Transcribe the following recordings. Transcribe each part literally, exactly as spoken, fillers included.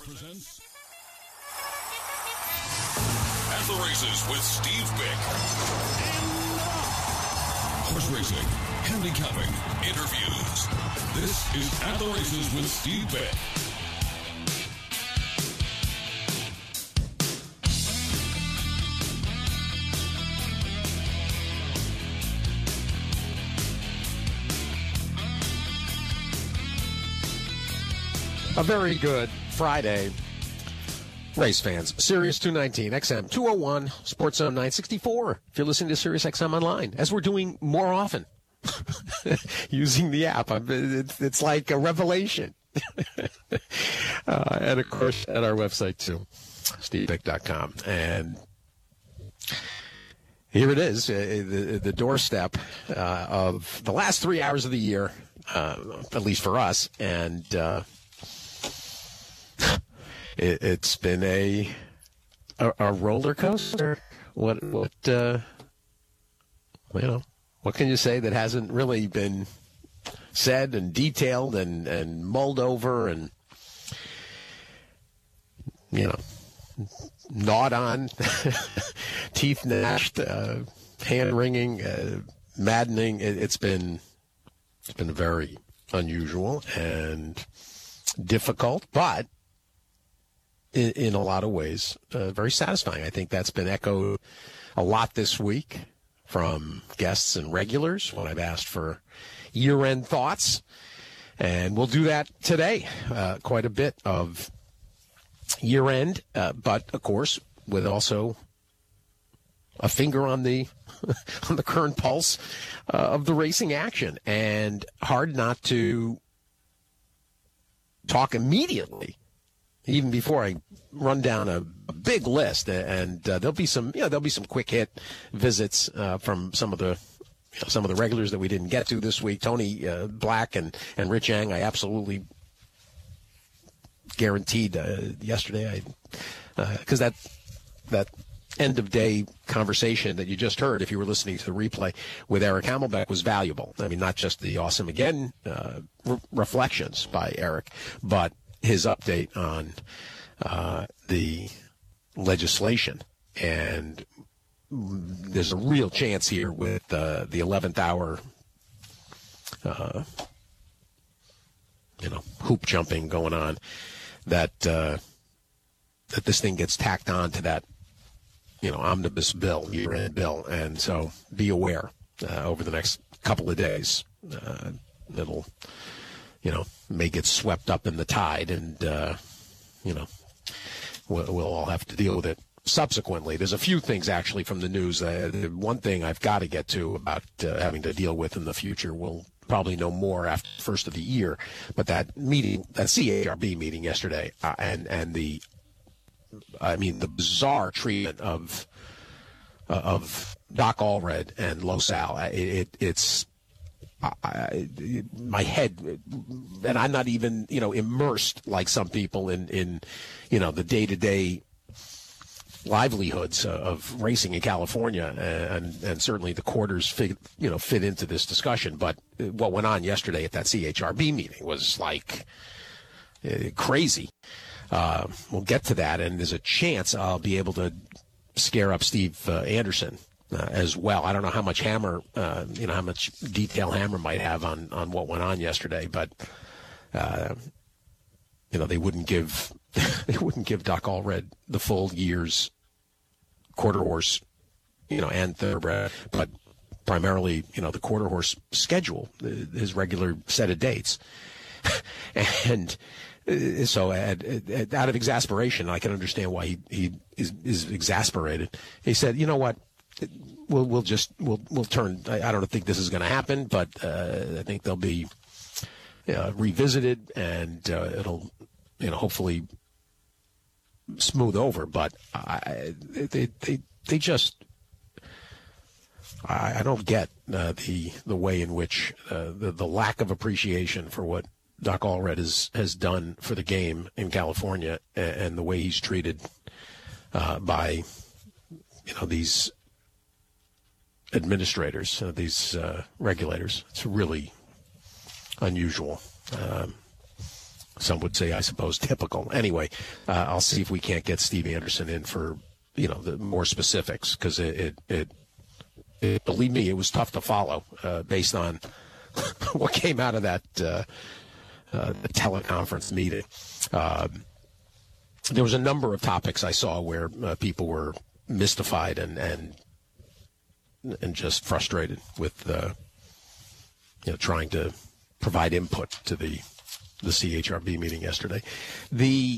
presents At the Races with Steve Bick. Horse racing, handicapping, interviews. This is At the Races with Steve Bick. A very good Friday, race fans. Sirius two nineteen, X M two oh one, Sports Zone nine sixty-four. If you're listening to Sirius X M online, as we're doing more often, using the app, it's, it's like a revelation. uh, and of course, at our website too, steve bick dot com. And here it is, uh, the, the doorstep uh, of the last three hours of the year, uh, at least for us, and. Uh, It, it's been a, a a roller coaster. What what uh, you know? What can you say that hasn't really been said and detailed and, and mulled over and you know gnawed on, teeth gnashed, uh, hand wringing, uh, maddening. It, it's been it's been very unusual and difficult, but. In, in a lot of ways, uh, very satisfying. I think that's been echoed a lot this week from guests and regulars when I've asked for year-end thoughts. And we'll do that today, uh, quite a bit of year-end, uh, but, of course, with also a finger on the on the current pulse uh, of the racing action. And hard not to talk immediately even before I run down a, a big list, and uh, there'll be some, you know, there'll be some quick hit visits uh, from some of the, you know, some of the regulars that we didn't get to this week. Tony uh, Black and, and Rich Yang, I absolutely guaranteed uh, yesterday, I because uh, that that end of day conversation that you just heard, if you were listening to the replay with Eric Hamelbeck, was valuable. I mean, not just the awesome again uh, re- reflections by Eric, but his update on uh, the legislation. And there's a real chance here with uh, the eleventh hour, uh, you know, hoop jumping going on, that uh, that this thing gets tacked on to that, you know, omnibus bill, year-end bill. And so be aware uh, over the next couple of days. Uh, it'll, you know, may get swept up in the tide, and, uh, you know, we'll, we'll all have to deal with it subsequently. There's a few things, actually, from the news. Uh, the one thing I've got to get to about uh, having to deal with in the future, we'll probably know more after the first of the year, but that meeting, that C H R B meeting yesterday, uh, and, and the, I mean, the bizarre treatment of, uh, of Doc Allred and LoSal, it, it, it's, I, my head, and I'm not even, you know, immersed like some people in, in you know, the day-to-day livelihoods of racing in California, and, and certainly the quarters fit, you know, fit into this discussion. But what went on yesterday at that C H R B meeting was like uh, crazy. Uh, we'll get to that, and there's a chance I'll be able to scare up Steve uh, Anderson Uh, as well. I don't know how much Hammer, uh, you know, how much detail Hammer might have on, on what went on yesterday, but uh, you know, they wouldn't give they wouldn't give Doc Allred the full year's quarter horse, you know, and thoroughbred, but primarily, you know, the quarter horse schedule, his regular set of dates, and uh, so at, at, out of exasperation, I can understand why he he is, is exasperated. He said, "You know what? We'll we'll just we'll we'll turn. I, I don't think this is going to happen, but uh, I think they'll be uh, revisited, and uh, it'll, you know, hopefully smooth over. But I, they they they just I, I don't get uh, the the way in which uh, the the lack of appreciation for what Doc Allred has has done for the game in California, and, and the way he's treated uh, by you know these administrators, uh, these uh, regulators. It's really unusual. Um, some would say, I suppose, typical. Anyway, uh, I'll see if we can't get Steve Anderson in for, you know, the more specifics, because it, it, it, it, believe me, it was tough to follow uh, based on what came out of that uh, uh, teleconference meeting. Um, there was a number of topics I saw where uh, people were mystified and and and just frustrated with, uh, you know, trying to provide input to the the C H R B meeting yesterday. The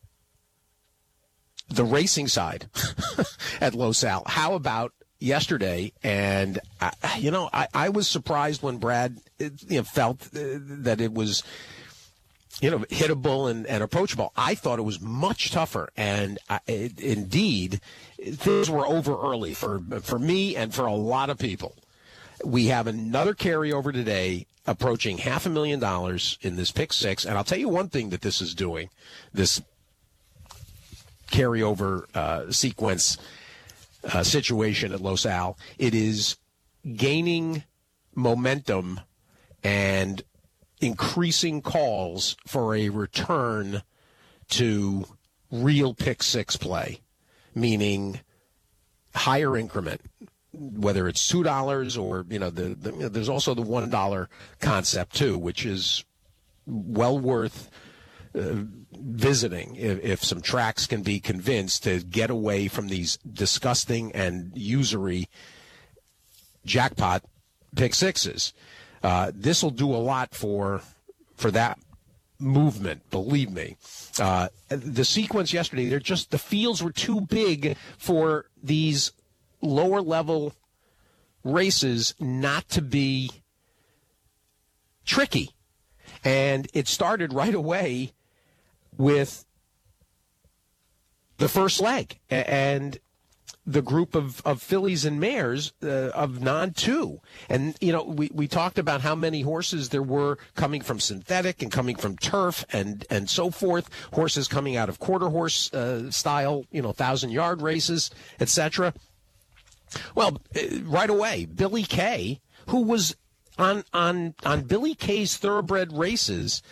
the racing side at Los Al, how about yesterday? And, I, you know, I, I was surprised when Brad you know, felt that it was, you know, hittable and, and approachable. I thought it was much tougher. And I, it, indeed, things were over early for for me and for a lot of people. We have another carryover today approaching half a million dollars in this pick six. And I'll tell you one thing that this is doing, this carryover uh, sequence uh, situation at Los Al. It is gaining momentum and increasing calls for a return to real pick six play, meaning higher increment, whether it's two dollars or, you know, the, the you know, there's also the one dollar concept too, which is well worth uh, visiting if, if some tracks can be convinced to get away from these disgusting and usury jackpot pick sixes. Uh, this will do a lot for for that movement, believe me. Uh, the sequence yesterday, they're just the fields were too big for these lower level races not to be tricky. And it started right away with the first leg and the group of, of fillies and mares uh, of non two. And, you know, we, we talked about how many horses there were coming from synthetic and coming from turf and, and so forth, horses coming out of quarter horse uh, style, you know, thousand-yard races, et cetera. Well, right away, Billy Kay, who was on on on Billy Kay's thoroughbred races,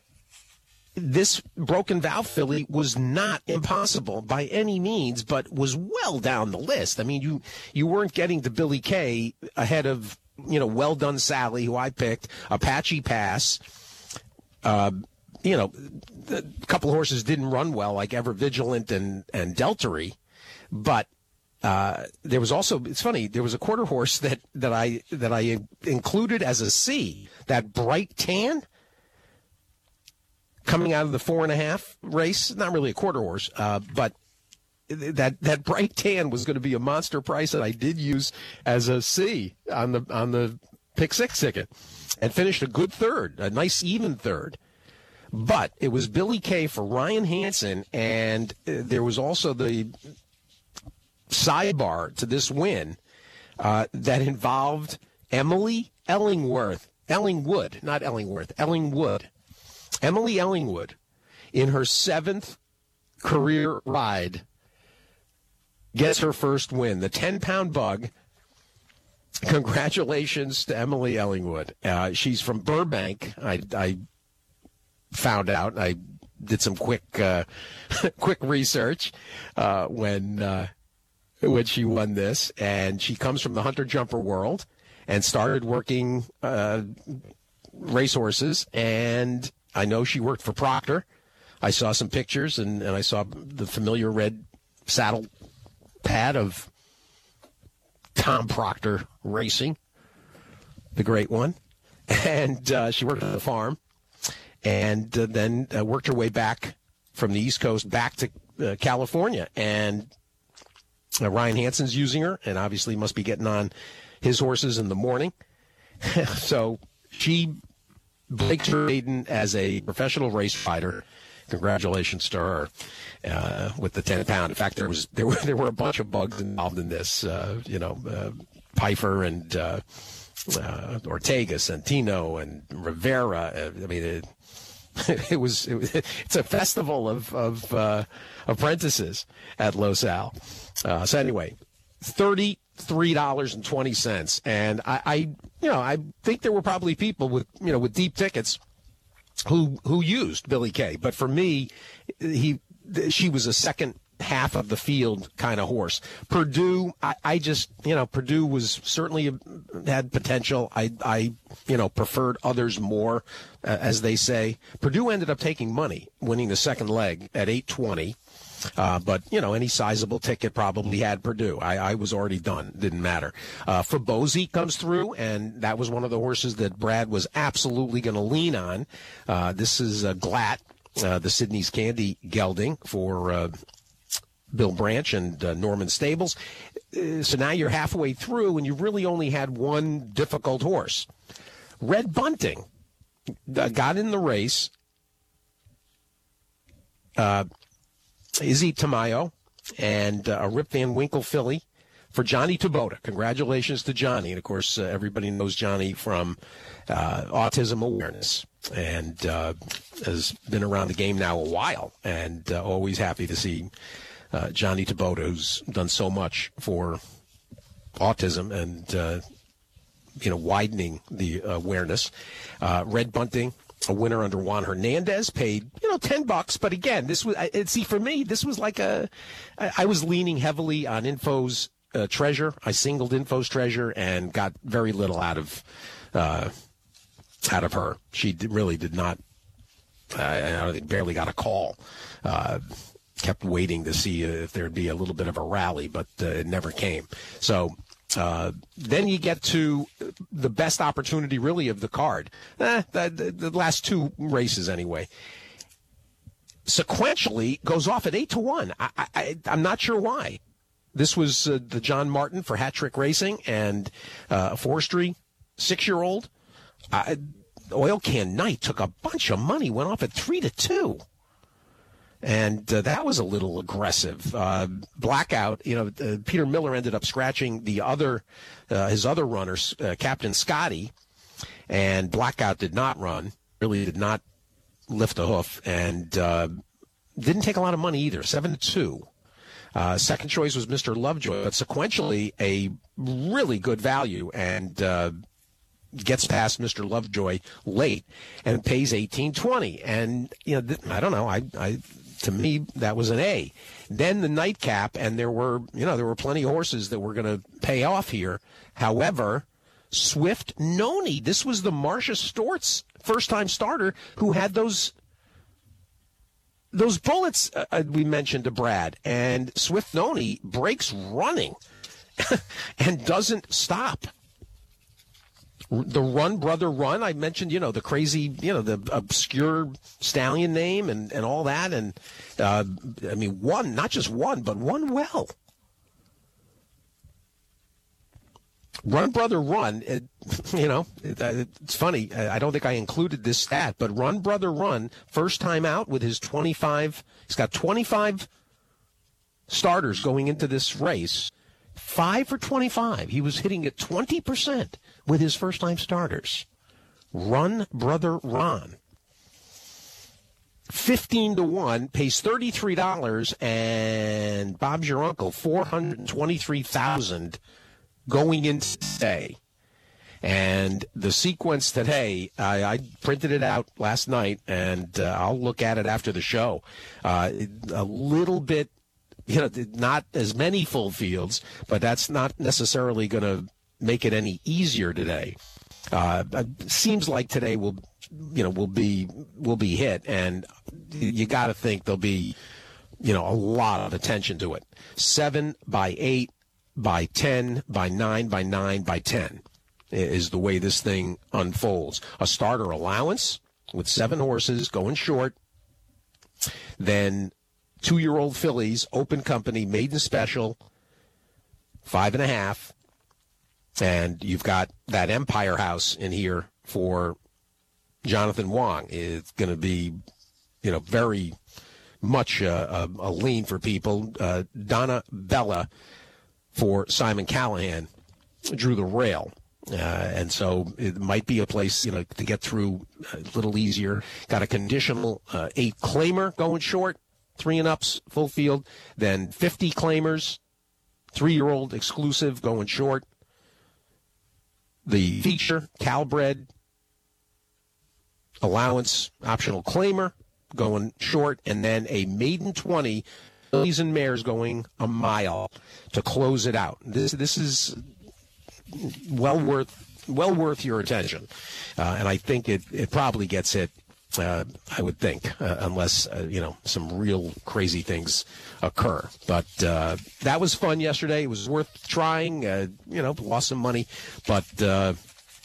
this Broken Vow filly was not impossible by any means, but was well down the list. I mean, you you weren't getting to Billy Kay ahead of, you know, Well Done Sally, who I picked, Apache Pass. Uh, you know, a couple of horses didn't run well, like Ever Vigilant and and Deltary, but. Uh, there was also, it's funny, there was a quarter horse that, that I that I included as a C, that Bright Tan, coming out of the four and a half race, not really a quarter horse, uh, but that that Bright Tan was going to be a monster price that I did use as a C on the on the pick six ticket, and finished a good third, a nice even third. But it was Billy Kay for Ryan Hansen, and uh, there was also the sidebar to this win uh, that involved Emily Ellingworth, Ellingwood, not Ellingworth, Ellingwood. Emily Ellingwood, in her seventh career ride, gets her first win, the ten-pound bug. Congratulations to Emily Ellingwood. Uh, she's from Burbank, I, I found out. I did some quick uh, quick research uh, when... Uh, when she won this, and she comes from the hunter jumper world and started working uh, racehorses. And I know she worked for Proctor. I saw some pictures, and, and I saw the familiar red saddle pad of Tom Proctor Racing, the great one. And uh, she worked at the farm, and uh, then uh, worked her way back from the East Coast back to uh, California. And Uh, Ryan Hansen's using her, and obviously must be getting on his horses in the morning. So she breaks her maiden as a professional race rider. Congratulations to her uh, with the ten pound. In fact, there was there were there were a bunch of bugs involved in this. Uh, you know, uh, Pfeiffer and uh, uh, Ortega, Santino, and Rivera. I mean, it, it was it was it's a festival of of uh, apprentices at Los Al. Uh, so anyway, thirty-three dollars and twenty cents, and I, I, you know, I think there were probably people with, you know, with deep tickets who who used Billy Kay. But for me, he she was a second half of the field kind of horse. Purdue, I, I just, you know, Purdue was certainly had potential. I, I you know, preferred others more, uh, as they say. Purdue ended up taking money, winning the second leg at eight twenty. Uh, but, you know, any sizable ticket probably had Purdue. I, I was already done. Didn't matter. Uh, Fabozzi comes through, and that was one of the horses that Brad was absolutely going to lean on. Uh, this is uh, Glatt, uh, the Sydney's Candy gelding for uh, Bill Branch and uh, Norman Stables. Uh, so now you're halfway through, and you really only had one difficult horse. Red Bunting uh, got in the race. Uh Izzy Tamayo and uh, a Rip Van Winkle filly for Johnny Taboda. Congratulations to Johnny. And, of course, uh, everybody knows Johnny from uh, Autism Awareness and uh, has been around the game now a while, and uh, always happy to see uh, Johnny Taboda, who's done so much for autism and, uh, you know, widening the awareness. Uh, Red Bunting, a winner under Juan Hernandez, paid, you know, ten bucks. But again, this was, I, see, for me, this was like a, I, I was leaning heavily on Info's uh, Treasure. I singled Info's Treasure and got very little out of, uh, out of her. She did, really did not, uh, I barely got a call. Uh, kept waiting to see if there'd be a little bit of a rally, but uh, it never came. So, Uh, then you get to the best opportunity, really, of the card. Eh, the, the, the last two races, anyway. Sequentially, goes off at eight to one. I, I, I'm not sure why. This was uh, the John Martin for Hat Trick Racing and uh, a Forestry six-year-old. I, Oil Can Knight took a bunch of money, went off at three to two. And uh, that was a little aggressive. Uh, Blackout, you know, uh, Peter Miller ended up scratching the other, uh, his other runners, uh, Captain Scotty, and Blackout did not run, really did not lift a hoof, and uh, didn't take a lot of money either, seven to two. Uh, second choice was Mister Lovejoy, but sequentially a really good value, and uh, gets past Mister Lovejoy late and pays eighteen twenty. And, you know, th- I don't know, I, I, to me, that was an A. Then the nightcap, and there were, you know, there were plenty of horses that were going to pay off here. However, Swift Noni, this was the Marcia Stort's first-time starter who had those those bullets uh, we mentioned to Brad. And Swift Noni breaks running and doesn't stop. The Run Brother Run, I mentioned, you know, the crazy, you know, the obscure stallion name and, and all that. And, uh, I mean, won, not just won, but won well. Run Brother Run, it, you know, it, it's funny. I don't think I included this stat, but Run Brother Run, first time out with his twenty-five, he's got twenty-five starters going into this race. Five for twenty-five. He was hitting at twenty percent with his first-time starters. Run Brother Ron. fifteen to one, pays thirty-three dollars, and Bob's Your Uncle, four hundred twenty-three thousand dollars going into today. And the sequence today, I, I printed it out last night, and uh, I'll look at it after the show. Uh, a little bit, you know, not as many full fields, but that's not necessarily going to make it any easier today. Uh, it seems like today will, you know, will be will be hit, and you got to think there'll be, you know, a lot of attention to it. Seven by eight, by ten, by nine, by nine, by ten is the way this thing unfolds. A starter allowance with seven horses going short, then two-year-old fillies, open company, maiden special, five and a half. And you've got that Empire House in here for Jonathan Wong. It's going to be, you know, very much a, a, a lean for people. Uh, Donna Bella for Simon Callahan drew the rail. Uh, and so it might be a place, you know, to get through a little easier. Got a conditional uh, eight claimer going short. Three and ups, full field, then fifty claimers, three-year-old exclusive going short. The feature, Calbred, allowance optional claimer going short, and then a maiden twenty, fillies and mares going a mile to close it out. This this is well worth well worth your attention, uh, and I think it, it probably gets hit. Uh, I would think, uh, unless uh, you know some real crazy things occur. But uh, that was fun yesterday. It was worth trying. Uh, you know, lost some money, but uh,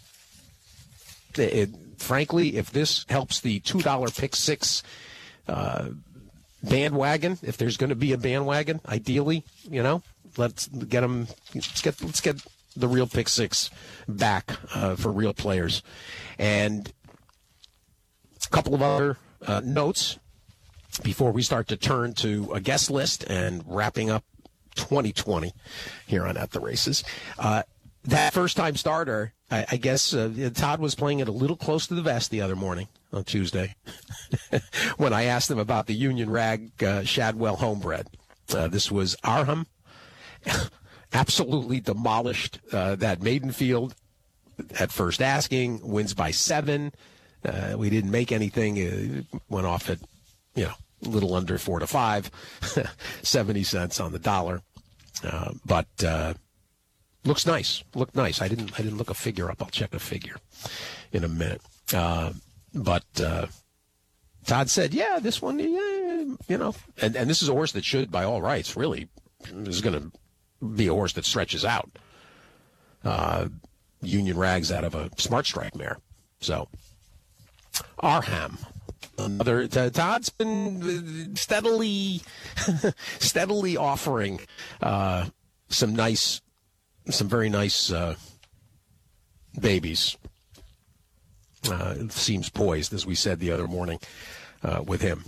it, frankly, if this helps the two dollar pick six uh, bandwagon, if there's going to be a bandwagon, ideally, you know, let's get them. Let's get let's get the real pick six back uh, for real players, and. A couple of other uh, notes before we start to turn to a guest list and wrapping up twenty twenty here on At the Races. Uh, that first-time starter, I, I guess uh, Todd was playing it a little close to the vest the other morning on Tuesday when I asked him about the Union Rag uh, Shadwell homebred. Uh, this was Arham. Absolutely demolished uh, that maiden field at first asking, wins by seven. Uh, we didn't make anything. It went off at, you know, a little under four to five, seventy cents on the dollar. Uh, but uh, looks nice. Looked nice. I didn't. I didn't look a figure up. I'll check a figure in a minute. Uh, but uh, Todd said, "Yeah, this one, yeah, you know," and and this is a horse that should, by all rights, really, this is going to be a horse that stretches out. Uh, Union Rags out of a Smart Strike mare, so. Arham. Another, Todd's been steadily, steadily offering uh, some nice, some very nice uh, babies. Uh, it seems poised, as we said the other morning uh, with him.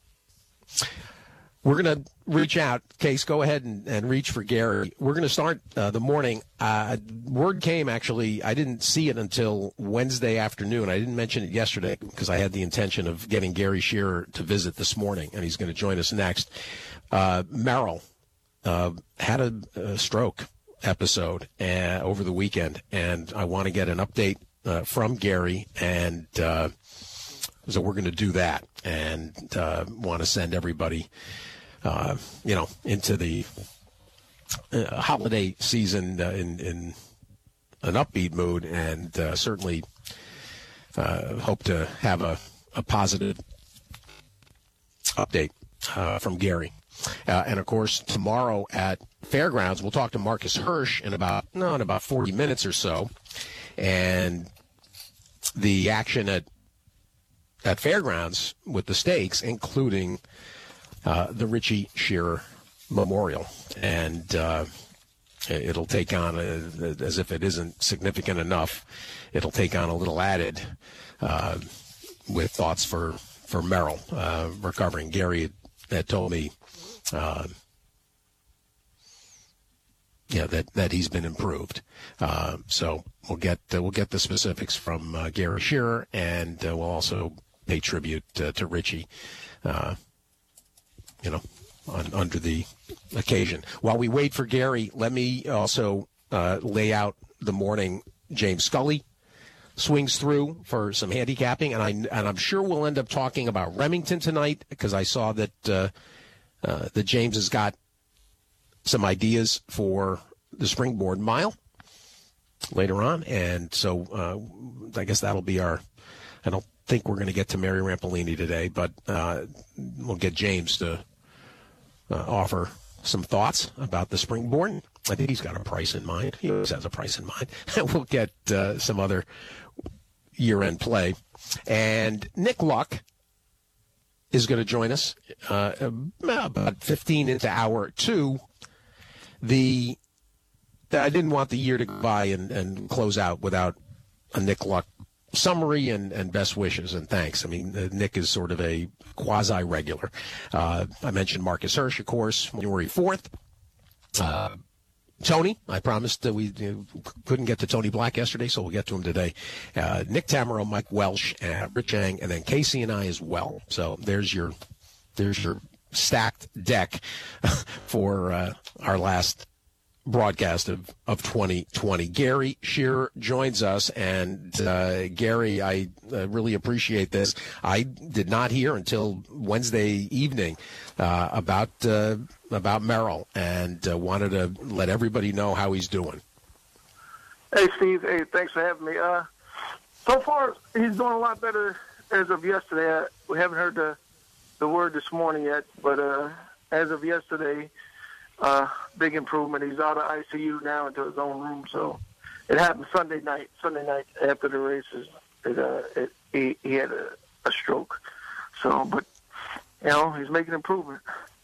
We're going to reach out. Case, go ahead and, and reach for Gary. We're going to start uh, the morning. Uh, word came, actually, I didn't see it until Wednesday afternoon. I didn't mention it yesterday because I had the intention of getting Gary Shearer to visit this morning, and he's going to join us next. Uh, Merrill uh, had a, a stroke episode uh, over the weekend, and I want to get an update uh, from Gary, and uh, so we're going to do that, and uh, want to send everybody Uh, you know, into the uh, holiday season uh, in, in an upbeat mood, and uh, certainly uh, hope to have a, a positive update uh, from Gary. Uh, and, of course, tomorrow at Fairgrounds, we'll talk to Marcus Hirsch in about, no, in about forty minutes or so. And the action at, at Fairgrounds with the stakes, including Uh, the Richie Shearer Memorial, and uh, it'll take on, a, as if it isn't significant enough, it'll take on a little added uh, with thoughts for, for Merrill uh, recovering. Gary had told me uh, yeah, that, that he's been improved. Uh, so we'll get uh, we'll get the specifics from uh, Gary Shearer, and uh, we'll also pay tribute uh, to Richie Uh, you know, on, under the occasion. While we wait for Gary, let me also uh, lay out the morning. James Scully swings through for some handicapping, and, I, and I'm sure we'll end up talking about Remington tonight, because I saw that, uh, uh, that James has got some ideas for the Springboard Mile later on, and so uh, I guess that'll be our, I don't think we're going to get to Mary Rampolini today, but uh, we'll get James to Uh, offer some thoughts about the Springboard. I think he's got a price in mind. He always has a price in mind. We'll get uh, some other year-end play. And Nick Luck is going to join us uh, about fifteen into hour two. The I didn't want the year to go by and, and close out without a Nick Luck summary and, and best wishes and thanks. I mean, uh, Nick is sort of a quasi-regular. Uh, I mentioned Marcus Hirsch, of course, January fourth. Uh, Tony, I promised that we uh, couldn't get to Tony Black yesterday, so we'll get to him today. Uh, Nick Tamaro, Mike Welsh, uh, Rich Ang, and then Casey and I as well. So there's your there's your stacked deck for uh, our last broadcast of, of twenty twenty. Gary Shearer joins us, and uh, Gary, I uh, really appreciate this. I did not hear until Wednesday evening uh, about uh, about Merrill, and uh, wanted to let everybody know how he's doing. Hey, Steve. Hey, thanks for having me. Uh, so far, he's doing a lot better as of yesterday. Uh, we haven't heard the the word this morning yet, but uh, as of yesterday, Uh, big improvement. He's out of I C U now into his own room. So it happened Sunday night. Sunday night after the races, it, uh, it, he, he had a, a stroke. So, but you know, he's making improvement.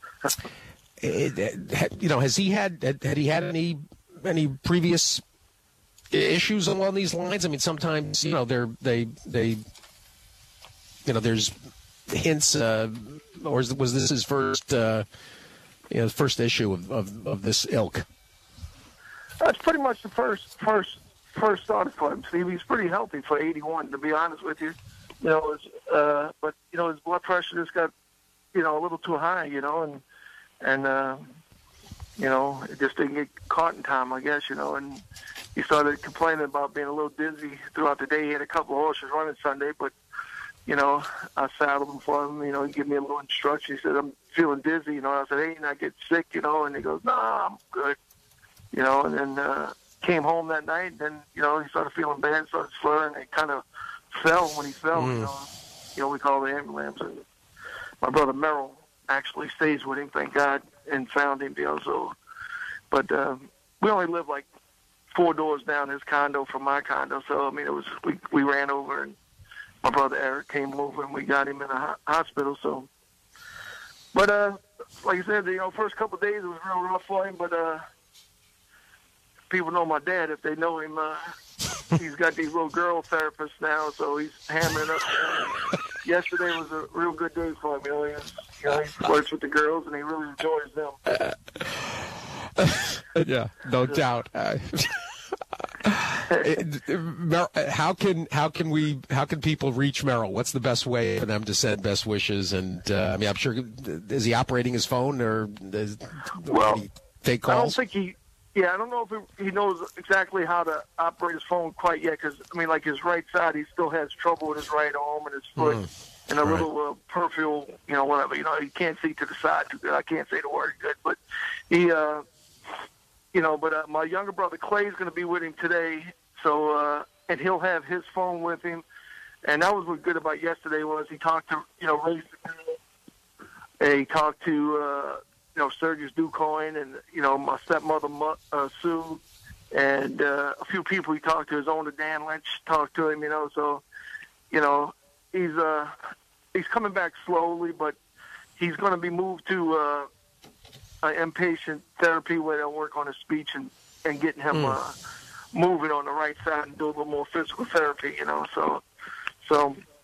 it, it, you know, has he had had, had he had any any previous issues along these lines? I mean, sometimes you know they're they they you know there's hints, uh, or was this his first? Uh, You know, the first issue of, of, of this ilk? That's pretty much the first first first start for him, Steve. He's pretty healthy for eighty-one, to be honest with you. You know, it's, uh, but you know his blood pressure just got you know a little too high. You know, and and uh, you know it just didn't get caught in time, I guess. You know, and he started complaining about being a little dizzy throughout the day. He had a couple of horses running Sunday, but you know, I saddled him for him. You know, he gave me a little instruction. He said, "I'm feeling dizzy." You know, I said, "Hey, you not get sick?" You know, and he goes, "Nah, I'm good." You know, and then uh, came home that night. And then you know, he started feeling bad, started slurring. And he kind of fell when he fell. Mm. You know, you know, we call the ambulance. And my brother Merrill actually stays with him, thank God, and found him. You know, so, but um, we only live like four doors down his condo from my condo. So I mean, it was we we ran over and. My brother Eric came over and we got him in a ho- hospital. So, but uh, like I said, you know, first couple of days it was real rough for him. But uh, people know my dad. If they know him, uh, he's got these little girl therapists now, so he's hammering up. Uh, yesterday was a real good day for him. You know, he, you know, he works with the girls and he really enjoys them. Yeah, no doubt. Uh, how can how can we how can people reach Merrill? What's the best way for them to send best wishes? And uh, I mean, I'm sure is he operating his phone or is, well, he take calls? I don't think he. Yeah, I don't know if he, he knows exactly how to operate his phone quite yet. Because I mean, like his right side, he still has trouble with his right arm and his foot, mm, and a right. little uh, peripheral, you know, whatever. You know, he can't see to the side too good. I can't say the word good, but he. Uh, You know, but uh, my younger brother Clay's going to be with him today, so uh, and he'll have his phone with him. And that was what's good about yesterday was he talked to you know Ray, and he talked to uh, you know Sturgis Ducoin and you know my stepmother uh, Sue, and uh, a few people he talked to. His owner Dan Lynch talked to him, you know. So you know he's uh, he's coming back slowly, but he's going to be moved to. Uh, Uh, inpatient therapy where they'll work on his speech and, and getting him mm. uh, moving on the right side and do a little more physical therapy, you know. So, so,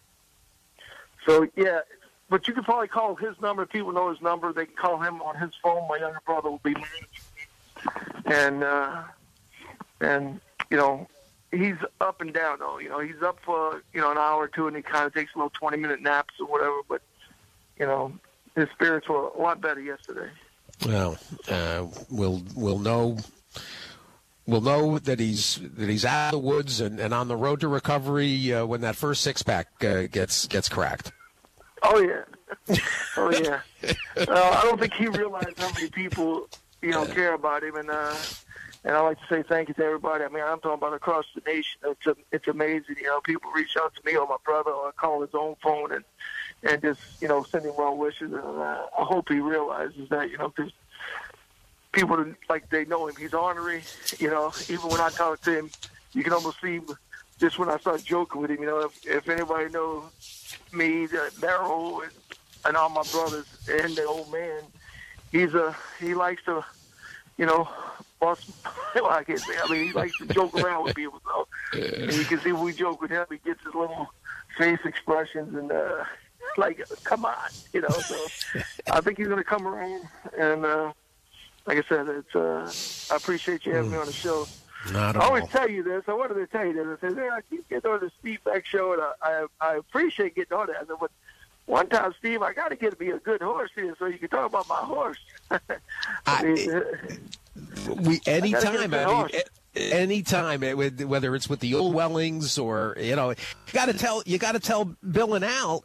so yeah. But you can probably call his number. If people know his number, they can call him on his phone. My younger brother will be managing, and uh, and you know he's up and down though. You know he's up for you know an hour or two, and he kind of takes a little twenty minute naps or whatever. But you know his spirits were a lot better yesterday. Well, uh, we'll we'll know we'll know that he's that he's out of the woods and, and on the road to recovery uh, when that first six pack uh, gets gets cracked. Oh yeah, oh yeah. uh, I don't think he realized how many people you know care about him, and uh, and I like to say thank you to everybody. I mean, I'm talking about across the nation. It's a, it's amazing. You know, people reach out to me or my brother or I call his own phone and. And just, you know, sending well wishes. And uh, I hope he realizes that, you know, because people, like, they know him. He's ornery, you know. Even when I talk to him, you can almost see just when I start joking with him, you know, if, if anybody knows me, the Merrill, and, and all my brothers, and the old man, he's a, he likes to, you know, bust, well, I can't say, I mean, he likes to joke around with people. So, and you can see when we joke with him, he gets his little face expressions and, uh, like, come on, you know. So I think he's going to come around. And uh, like I said, it's uh, I appreciate you having mm. me on the show. Not at I always all. tell you this. I wanted to tell you this. I said, hey, I keep getting on the Steve Beck show, and I, I, I appreciate getting on that. I said, but one time, Steve, I got to get to be a good horse here so you can talk about my horse. I I, mean, we anytime. I I mean, anytime, whether it's with the old Wellings or you know, you got to tell you got to tell Bill and Al.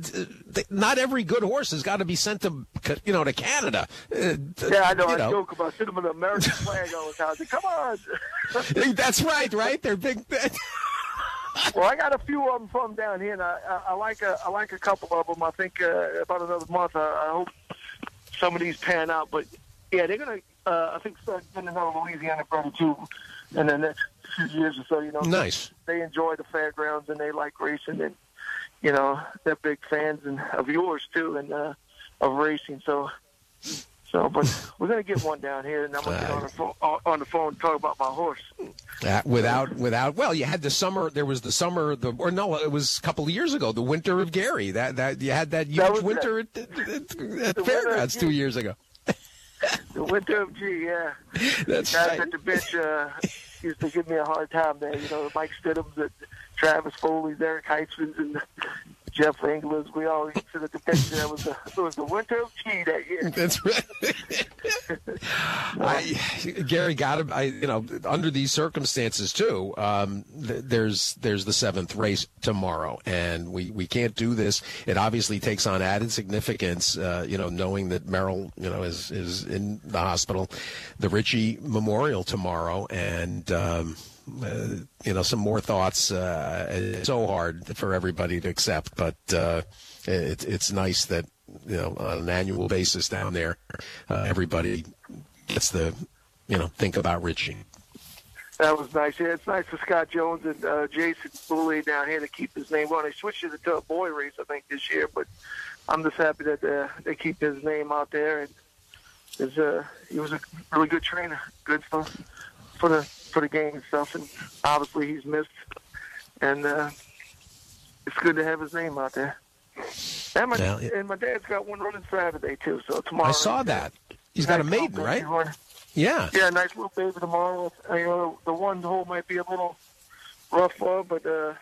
Not every good horse has got to be sent to you know to Canada. Yeah, I know. You I know. joke about sitting with an American flag all the time. Come on. That's right, right? They're big. Well, I got a few of them from down here, and I, I, I like a I like a couple of them. I think uh, about another month. I, I hope some of these pan out, but yeah, they're gonna. Uh, I think start getting another Louisiana brother too in the next few years or so. You know, nice. They enjoy the fairgrounds and they like racing, and you know they're big fans and of yours too, and uh, of racing. So, so, but we're gonna get one down here, and I'm gonna get on the phone, on the phone and talk about my horse. Uh, without, without. Well, you had the summer. There was the summer. The or no, it was a couple of years ago. The Winter of Gary. That that you had that huge that winter at, at, at Fairgrounds two years ago. The Winter of G, yeah. That's guys right. at the bench uh, used to give me a hard time there. You know, Mike Stidham's, and Travis Foley's, Eric Heitzman's, and Jeff Engler's. We all used to sit at the bench. That was the it was the Winter of G that year. That's right. I, Gary got him. I, you know, under these circumstances too. Um, th- there's there's the seventh race tomorrow, and we, we can't do this. It obviously takes on added significance. Uh, you know, knowing that Merrill, you know, is is in the hospital. The Ritchie Memorial tomorrow, and. Um, Uh, you know, some more thoughts. Uh, it's so hard for everybody to accept, but uh, it, it's nice that, you know, on an annual basis down there, uh, everybody gets the, you know, think about Ritchie. That was nice. Yeah, it's nice for Scott Jones and uh, Jason Boulay down here to keep his name on. They switched it to a boy race, I think, this year, but I'm just happy that uh, they keep his name out there. And his, uh, he was a really good trainer, good for for the for the game and stuff. And obviously he's missed, and uh, it's good to have his name out there. And my, yeah, it, and my dad's got one running Saturday too. So tomorrow I saw that. He's got a maiden, right? Yeah. Yeah, nice little baby tomorrow. I, you know, the one hole might be a little rough for her, but uh,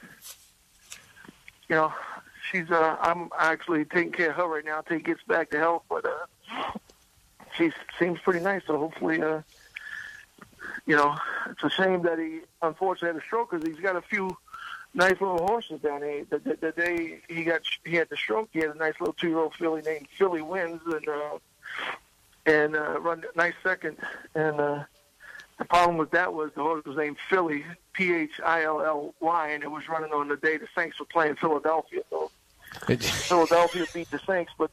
you know, she's. Uh, I'm actually taking care of her right now until he gets back to health. But uh, she seems pretty nice. So hopefully, uh, you know, it's a shame that he unfortunately had a stroke because he's got a few nice little horses down there. The, the, the day he got he had the stroke, he had a nice little two-year-old filly named Philly Wins, and uh, and uh, run nice second. And uh, the problem with that was the horse was named Philly, P H I L L Y, and it was running on the day the Saints were playing Philadelphia. So Philadelphia beat the Saints, but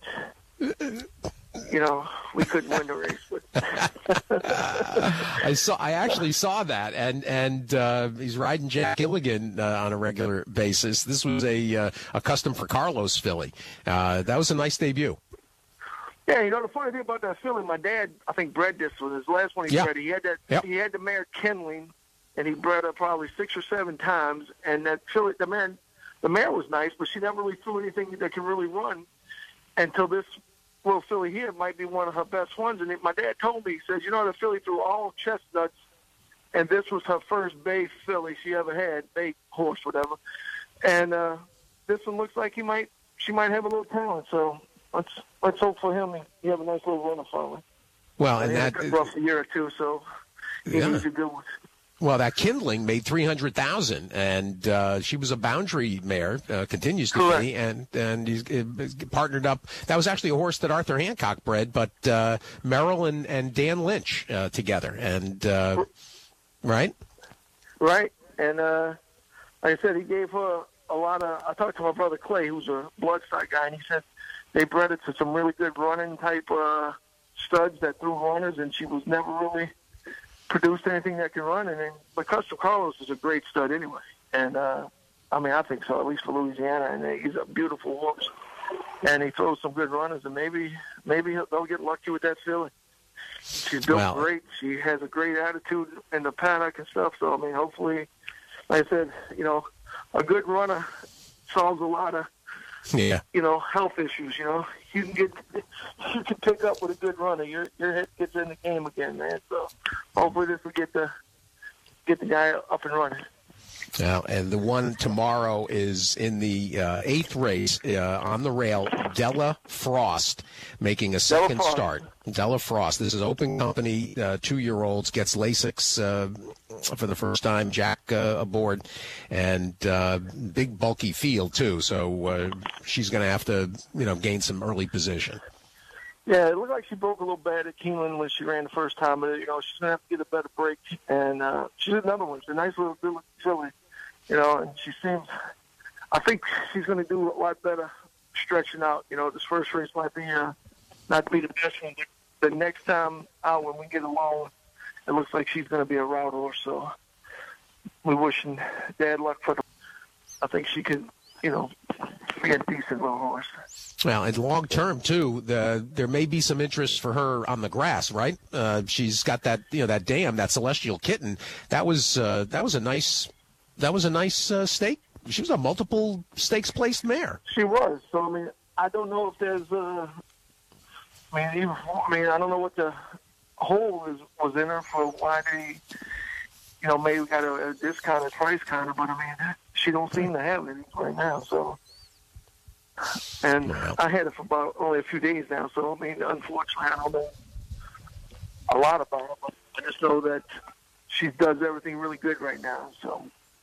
you know, we couldn't win the race. But I saw. I actually saw that, and and uh, he's riding Jack Gilligan uh, on a regular basis. This was a uh, a custom for Carlos filly. Uh, that was a nice debut. Yeah, you know the funny thing about that filly, my dad, I think bred this one. His last one he yeah. bred. He had that. Yep. He had the mare Kindling, and he bred her probably six or seven times. And that filly, the mare, the mare was nice, but she never really threw anything that could really run until this. Little filly here might be one of her best ones. And my dad told me, he says, you know, the filly threw all chestnuts, and this was her first bay filly she ever had, bay horse, whatever. And uh, this one looks like he might, she might have a little talent. So let's let's hope for him he have a nice little runner finally. Well, and, and that had a rough year or two, so he yeah. needs a good one. Well, that Kindling made three hundred thousand, and uh, she was a boundary mare, uh, continues to Correct. be, and and he's uh, partnered up. That was actually a horse that Arthur Hancock bred, but uh, Merrill and, and Dan Lynch uh, together, and uh, right, right, and uh, like I said, he gave her a lot of. I talked to my brother Clay, who's a bloodstock guy, and he said they bred it to some really good running type uh, studs that threw runners, and she was never really produced anything that can run, and then but Custom Carlos is a great stud anyway, and uh, I mean I think so, at least for Louisiana, and he's a beautiful horse, and he throws some good runners, and maybe maybe they'll get lucky with that filly. She's built well, great. She has a great attitude in the paddock and stuff. So I mean, hopefully, like I said, you know, a good runner solves a lot of yeah, you know, health issues. You know, you can get, you can pick up with a good runner. Your your head gets in the game again, man. So hopefully this will get the get the guy up and running. Now, and the one tomorrow is in the uh, eighth race uh, on the rail, Della Frost, making a second Della start. Della Frost. This is open company, uh, two-year-olds, gets Lasix uh, for the first time, Jack uh, aboard, and uh, big, bulky field, too. So uh, she's going to have to, you know, gain some early position. Yeah, it looked like she broke a little bad at Keeneland when she ran the first time, but, you know, she's going to have to get a better break. And uh, she's another one. She's a nice little good filly, you know, and she seems, I think she's going to do a lot better stretching out. You know, this first race might be uh, not to be the best one, but the next time out when we get along, it looks like she's going to be a route horse. So we're wishing Dad luck for the, I think she could, you know, be a decent little horse. Well, and long term too, the, there may be some interest for her on the grass, right? Uh, she's got that, you know, that dam, that Celestial Kitten. That was uh, that was a nice, that was a nice uh, stake. She was a multiple stakes placed mare. She was. So I mean, I don't know if there's. Uh, I mean, even, I mean, I don't know what the hole is was in her for why they, you know, maybe got a, a discounted price kind of. But I mean, she don't seem to have any right now. So. And Wow. I had it for about only a few days now, so I mean, unfortunately, I don't know a lot about her, but I just know that she does everything really good right now. So,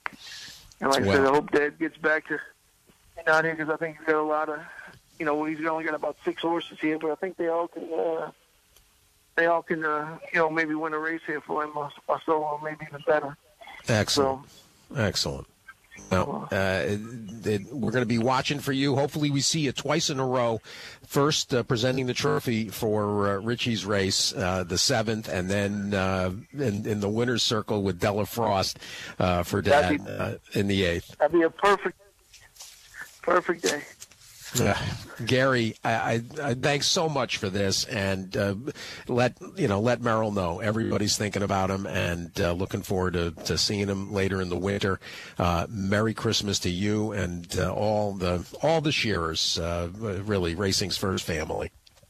and like I said, I hope Dad gets back to down here because I think he's got a lot of, you know, he's only got about six horses here, but I think they all can, uh, they all can, uh, you know, maybe win a race here for him or, or so, or maybe even better. Excellent, So, excellent. Well, uh, it, it, we're going to be watching for you. Hopefully we see you twice in a row. First, uh, presenting the trophy for uh, Richie's race, uh, the seventh, and then uh, in, in the winner's circle with Della Frost uh, for Dad be, uh, in the eighth. That'd be a perfect, perfect day. Uh, Gary, I, I, I thanks so much for this, and uh, let you know, let Merrill know everybody's thinking about him, and uh, looking forward to, to seeing him later in the winter. Uh, Merry Christmas to you and uh, all the all the shearers, uh, really racing's first family.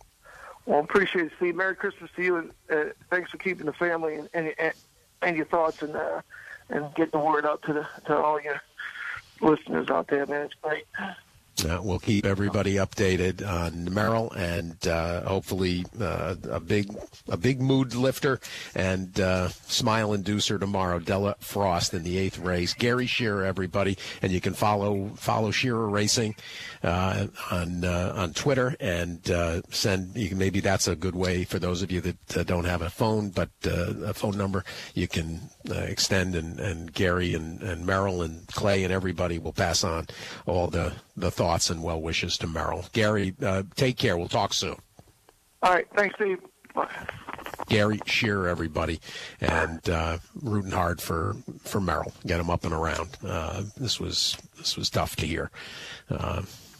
Well, appreciate it, Steve. Merry Christmas to you, and uh, thanks for keeping the family and and, and, and your thoughts and uh, and getting the word out to the to all your listeners out there, man. It's great. Uh, we'll keep everybody updated on Merrill, and uh, hopefully uh, a big a big mood lifter and uh, smile inducer tomorrow. Della Frost in the eighth race. Gary Shearer, everybody, and you can follow follow Shearer Racing uh, on uh, on Twitter and uh, send. You can, maybe that's a good way for those of you that uh, don't have a phone, but uh, a phone number you can uh, extend, and, and Gary and, and Merrill and Clay and everybody will pass on all the the thoughts and well wishes to Merrill. Gary, uh, take care. We'll talk soon. All right. Thanks, Steve. Bye. Gary Shearer, everybody, and uh, rooting hard for, for Merrill. Get him up and around. Uh, this was this was tough to hear, uh,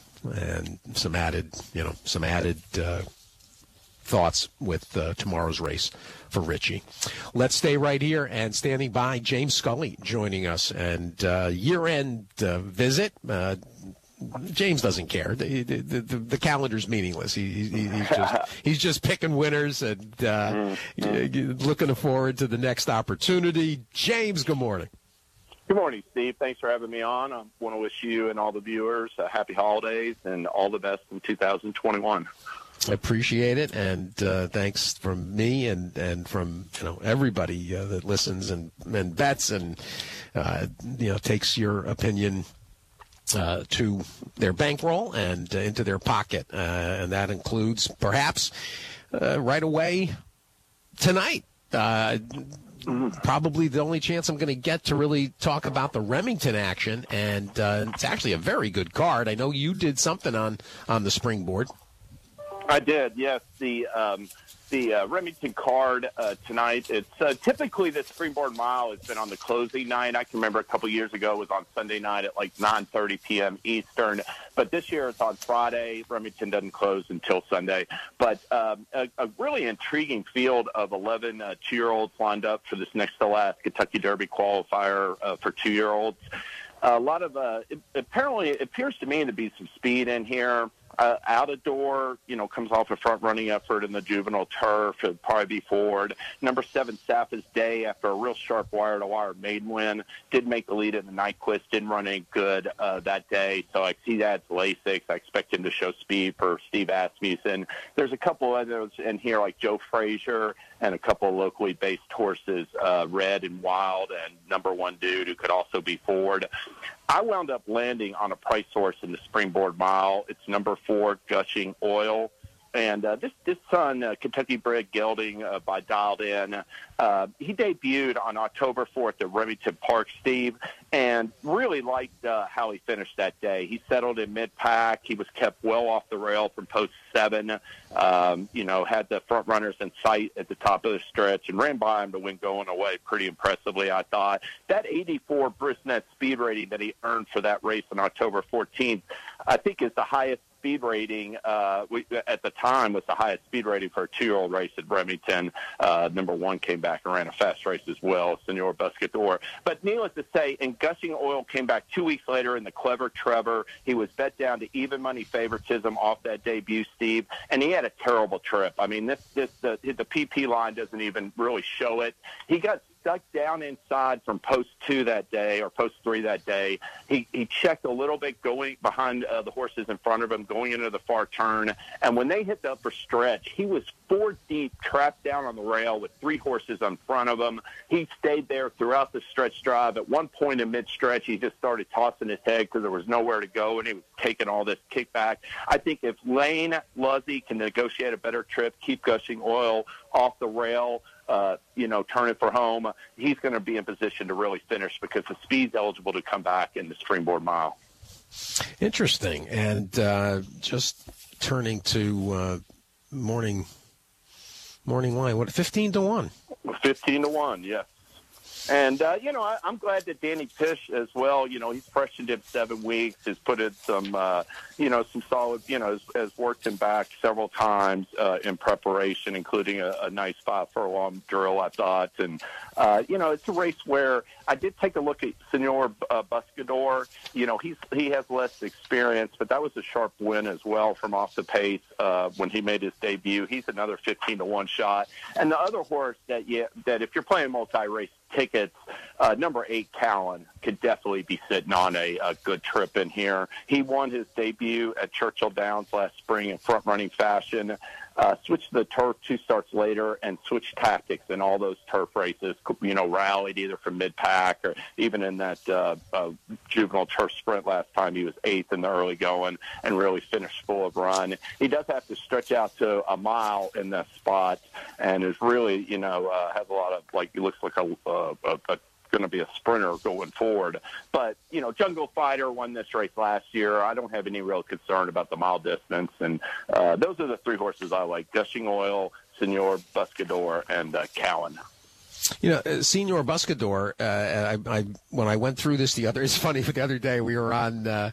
and some added, you know, some added uh, thoughts with uh, tomorrow's race for Richie. Let's stay right here, and standing by, James Scully joining us, and uh, year-end uh, visit. Uh, James doesn't care. The, the, the, the calendar's meaningless. He, he, he's just he's just picking winners and uh, mm-hmm. looking forward to the next opportunity. James, good morning. Good morning, Steve. Thanks for having me on. I want to wish you and all the viewers uh, happy holidays and all the best in two thousand twenty-one. I appreciate it, and uh, thanks from me and, and from you know everybody uh, that listens and, and bets and uh, you know takes your opinion Uh, to their bankroll and uh, into their pocket, uh, and that includes perhaps uh, right away tonight. Uh, probably the only chance I'm going to get to really talk about the Remington action, and uh, it's actually a very good card. I know you did something on, on the Springboard. I did, yes. The um, the uh, Remington card uh, tonight. It's uh, typically the Springboard Mile has been on the closing night. I can remember a couple years ago it was on Sunday night at like nine thirty p.m. Eastern. But this year it's on Friday. Remington doesn't close until Sunday. But um, a, a really intriguing field of eleven uh, two-year-olds lined up for this next to last Kentucky Derby qualifier uh, for two-year-olds. A lot of uh, it, apparently it appears to me to be some speed in here. Uh, out of door, you know, comes off a front-running effort in the juvenile turf. It'd probably be Ford. Number seven, Sapphi's Day, after a real sharp wire-to-wire maiden win, did make the lead in the Nyquist, didn't run any good uh, that day. So I see that as Lasix. I expect him to show speed for Steve Asmussen. There's a couple others in here like Joe Frazier and a couple of locally based horses, uh, Red and Wild and Number One Dude, who could also be Ford. I wound up landing on a price horse in the Springboard Mile. It's number four, Gushing Oil. And uh, this this son, uh, Kentucky-bred gelding uh, by Dialed In, uh, he debuted on October fourth at Remington Park, Steve, and really liked uh, how he finished that day. He settled in mid-pack. He was kept well off the rail from post seven, um, you know, had the front runners in sight at the top of the stretch and ran by him to win going away pretty impressively, I thought. That eighty-four Brisnet speed rating that he earned for that race on October fourteenth, I think is the highest speed rating uh, we, at the time was the highest speed rating for a two-year-old race at Remington. Uh, number one came back and ran a fast race as well, Senor Buscador. But needless to say, and Gushing Oil came back two weeks later in the Clever Trevor. He was bet down to even money favoritism off that debut, Steve, and he had a terrible trip. I mean, this this the, the P P line doesn't even really show it. He got stuck down inside from post two that day or post three that day. He he checked a little bit going behind uh, the horses in front of him, going into the far turn. And when they hit the upper stretch, he was four deep, trapped down on the rail with three horses in front of him. He stayed there throughout the stretch drive. At one point in mid-stretch, he just started tossing his head because there was nowhere to go, and he was taking all this kickback. I think if Lane Luzzy can negotiate a better trip, keep Gushing Oil off the rail, Uh, you know, turn it for home, he's going to be in position to really finish because the speed's eligible to come back in the Springboard Mile. Interesting. And uh, just turning to uh, morning morning line, what, fifteen to one? fifteen to one, yes. And, uh, you know, I, I'm glad that Danny Pish as well, you know, he's freshened him seven weeks, has put in some, uh, you know, some solid, you know, has, has worked him back several times uh, in preparation, including a, a nice five furlong drill, I thought. And, uh, you know, it's a race where I did take a look at Senor uh, Buscador. You know, he's he has less experience, but that was a sharp win as well from off the pace uh, when he made his debut. He's another fifteen to one shot. And the other horse that, yeah, that if you're playing multi-race tickets, uh, number eight, Callan, could definitely be sitting on a, a good trip in here. He won his debut at Churchill Downs last spring in front-running fashion, uh, switched to the turf two starts later, and switched tactics in all those turf races, you know, rallied either from mid-pack or even in that uh, uh, juvenile turf sprint last time. He was eighth in the early going and really finished full of run. He does have to stretch out to a mile in that spot and is really, you know, uh, has a lot of, like, he looks like a, a, a, a going to be a sprinter going forward. But, you know, Jungle Fighter won this race last year. I don't have any real concern about the mile distance. And uh, those are the three horses I like: Gushing Oil, Senor Buscador, and uh, Callan. You know, uh, Senor Buscador, uh, I, I, when I went through this the other, it's funny, but the other day we were on, uh,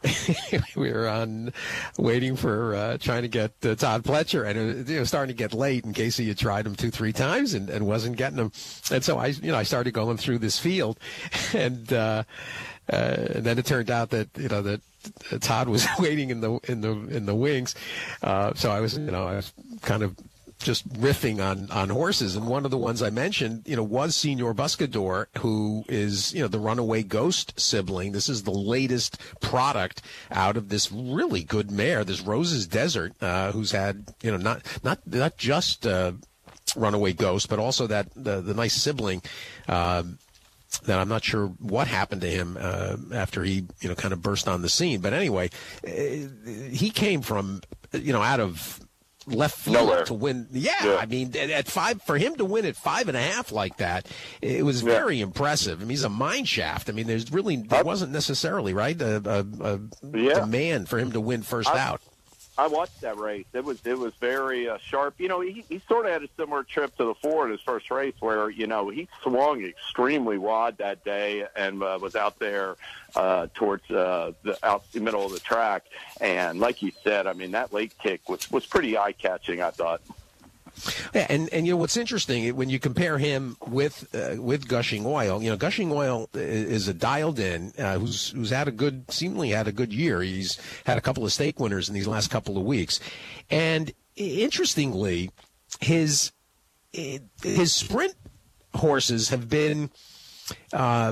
we were on waiting for, uh, trying to get uh, Todd Pletcher, and it was, it was starting to get late, and Casey had tried him two, three times and, and wasn't getting him. And so I, you know, I started going through this field, and, uh, uh, and then it turned out that, you know, that Todd was waiting in the, in the, in the wings. Uh, so I was, you know, I was kind of just riffing on, on horses. And one of the ones I mentioned, you know, was Senor Buscador, who is, you know, the Runaway Ghost sibling. This is the latest product out of this really good mare, this Rose's Desert, uh, who's had, you know, not, not, not just, uh, Runaway Ghost, but also that, the, the nice sibling, um, that I'm not sure what happened to him uh, after he, you know, kind of burst on the scene. But anyway, uh, he came from, you know, out of left field Nowhere. to win. Yeah, yeah, I mean, at five, for him to win at five and a half like that, it was yeah. very impressive. I mean, he's a mine shaft. I mean, there's really, there wasn't necessarily, right, a, a, a yeah. demand for him to win first I, out. I watched that race. It was it was very uh, sharp. You know, he, he sort of had a similar trip to the four in his first race where, you know, he swung extremely wide that day and uh, was out there uh, towards uh, the out the middle of the track. And like you said, I mean, that late kick was, was pretty eye-catching, I thought. Yeah, and, and you know what's interesting when you compare him with uh, with Gushing Oil. You know, Gushing Oil is a dialed in uh, who's who's had a good, seemingly had a good year. He's had a couple of stake winners in these last couple of weeks, and interestingly, his his sprint horses have been, uh,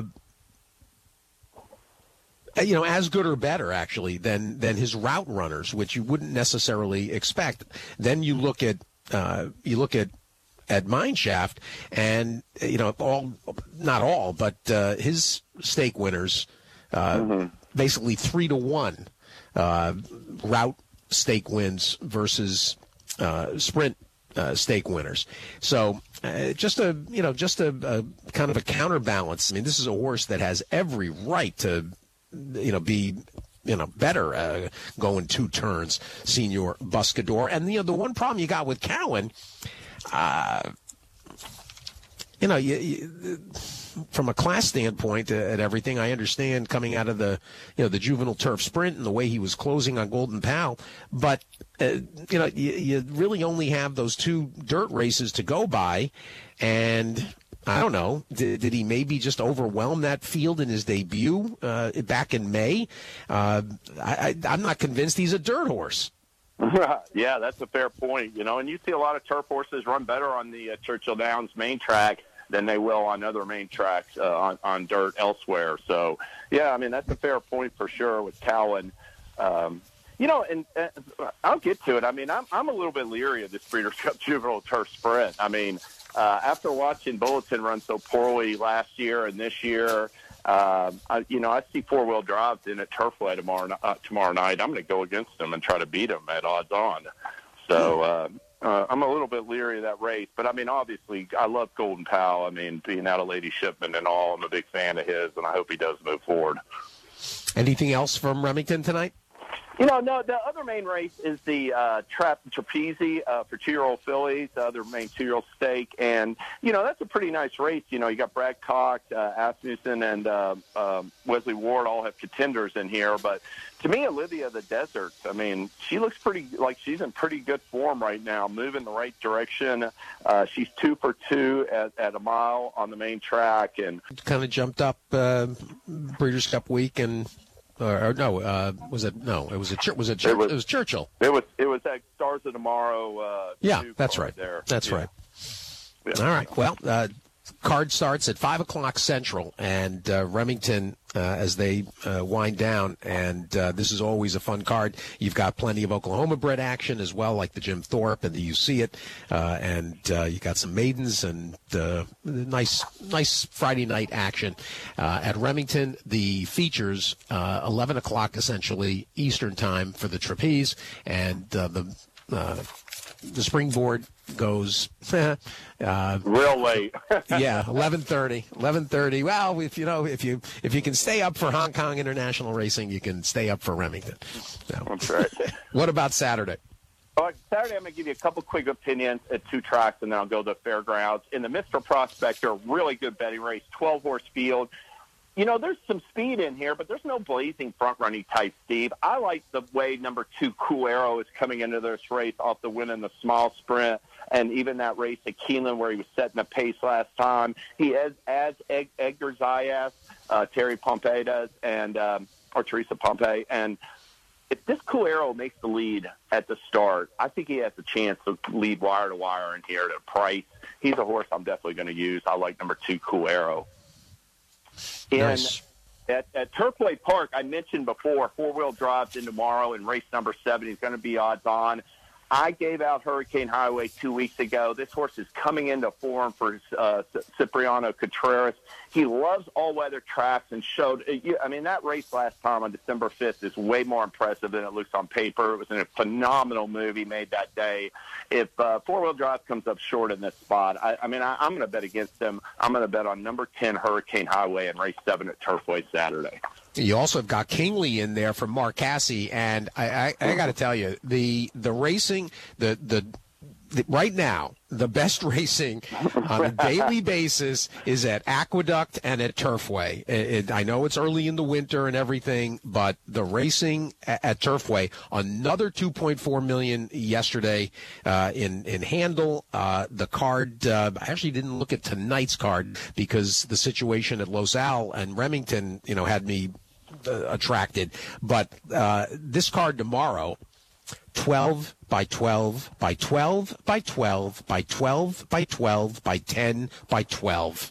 you know, as good or better actually than than his route runners, which you wouldn't necessarily expect. Then you look at Uh, you look at at Mineshaft, and you know all, not all, but uh, his stake winners, uh, mm-hmm. basically three to one uh, route stake wins versus uh, sprint uh, stake winners. So uh, just a you know just a, a kind of a counterbalance. I mean, this is a horse that has every right to you know be. You know, better uh, going two turns, Senor Buscador. And, you know, the one problem you got with Cowan, uh, you know, you, you, from a class standpoint uh, at everything, I understand coming out of the, you know, the juvenile turf sprint and the way he was closing on Golden Pal. But, uh, you know, you, you really only have those two dirt races to go by. And I don't know. Did, did he maybe just overwhelm that field in his debut uh, back in May? Uh, I, I, I'm not convinced he's a dirt horse. Yeah, that's a fair point. You know, and you see a lot of turf horses run better on the uh, Churchill Downs main track than they will on other main tracks uh, on, on dirt elsewhere. So, yeah, I mean, that's a fair point for sure with Cowan. Um, you know, and uh, I'll get to it. I mean, I'm, I'm a little bit leery of this Breeders' Cup Juvenile Turf Sprint. I mean, Uh, after watching Bulletin run so poorly last year and this year, uh, I, you know, I see four-wheel drives in at Turfway tomorrow uh, tomorrow night. I'm going to go against them and try to beat them at odds on. So uh, uh, I'm a little bit leery of that race. But, I mean, obviously, I love Golden Pal. I mean, being out of Lady Shipman and all, I'm a big fan of his, and I hope he does move forward. Anything else from Remington tonight? You know, no, the other main race is the uh, Trap Trapeze uh, for two-year-old fillies, the other main two-year-old stake. And, you know, that's a pretty nice race. You know, you got Brad Cox, uh, Asmussen, and uh, um, Wesley Ward all have contenders in here. But to me, Olivia the Desert, I mean, she looks pretty like she's in pretty good form right now, moving the right direction. Uh, she's two for two at, at a mile on the main track. And kind of jumped up uh, Breeders' Cup week and – Or, or no, uh, was it no? It was a was it, Chur- it, was, it was Churchill. It was it was at Stars of Tomorrow. Uh, yeah, that's right. There. That's yeah. right. Yeah. All right. Well, uh, card starts at five o'clock Central, and uh, Remington uh, as they uh, wind down. And uh, this is always a fun card. You've got plenty of Oklahoma bred action as well, like the Jim Thorpe and the You See It, uh, and uh, you got some maidens and uh, nice, nice Friday night action uh, at Remington. The features uh, eleven o'clock essentially Eastern time for the trapeze, and uh, the uh, the springboard goes uh, real late. Yeah, eleven thirty. eleven thirty. Well, if you know, if you if you can stay up for Hong Kong International Racing, you can stay up for Remington. So. That's right. What about Saturday? Well, Saturday, I'm going to give you a couple quick opinions at two tracks, and then I'll go to the fairgrounds. In the Mister Prospector, really good betting race, twelve-horse field. You know, there's some speed in here, but there's no blazing front-running type, Steve. I like the way number two, Cool Arrow, is coming into this race off the win in the small sprint, and even that race at Keeneland where he was setting the pace last time. He adds, adds Ed, Edgar Zayas, uh, Terry Pompey does, and um, or Teresa Pompey. And if this Cool Arrow makes the lead at the start, I think he has a chance to lead wire to wire in here to Price. He's a horse I'm definitely going to use. I like number two, Cool Arrow. In, nice. At, at Turfway Park, I mentioned before, four-wheel drives in tomorrow, and race number seven is going to be odds on. I gave out Hurricane Highway two weeks ago. This horse is coming into form for uh, Cipriano Contreras. He loves all-weather tracks and showed – I mean, that race last time on December fifth is way more impressive than it looks on paper. It was a phenomenal move he made that day. If uh, four-wheel drive comes up short in this spot, I, I mean, I, I'm going to bet against him. I'm going to bet on number ten Hurricane Highway and race seven at Turfway Saturday. You also have got Kingley in there from Mark Cassie, and I, I, I got to tell you, the the racing, the the right now, the best racing on a daily basis is at Aqueduct and at Turfway. It, it, I know it's early in the winter and everything, but the racing at, at Turfway, another two point four million dollars yesterday uh, in in handle. Uh, the card, uh, I actually didn't look at tonight's card because the situation at Los Al and Remington, you know, had me uh, attracted. But uh, this card tomorrow, twelve by twelve by twelve by twelve by twelve by twelve by ten by twelve.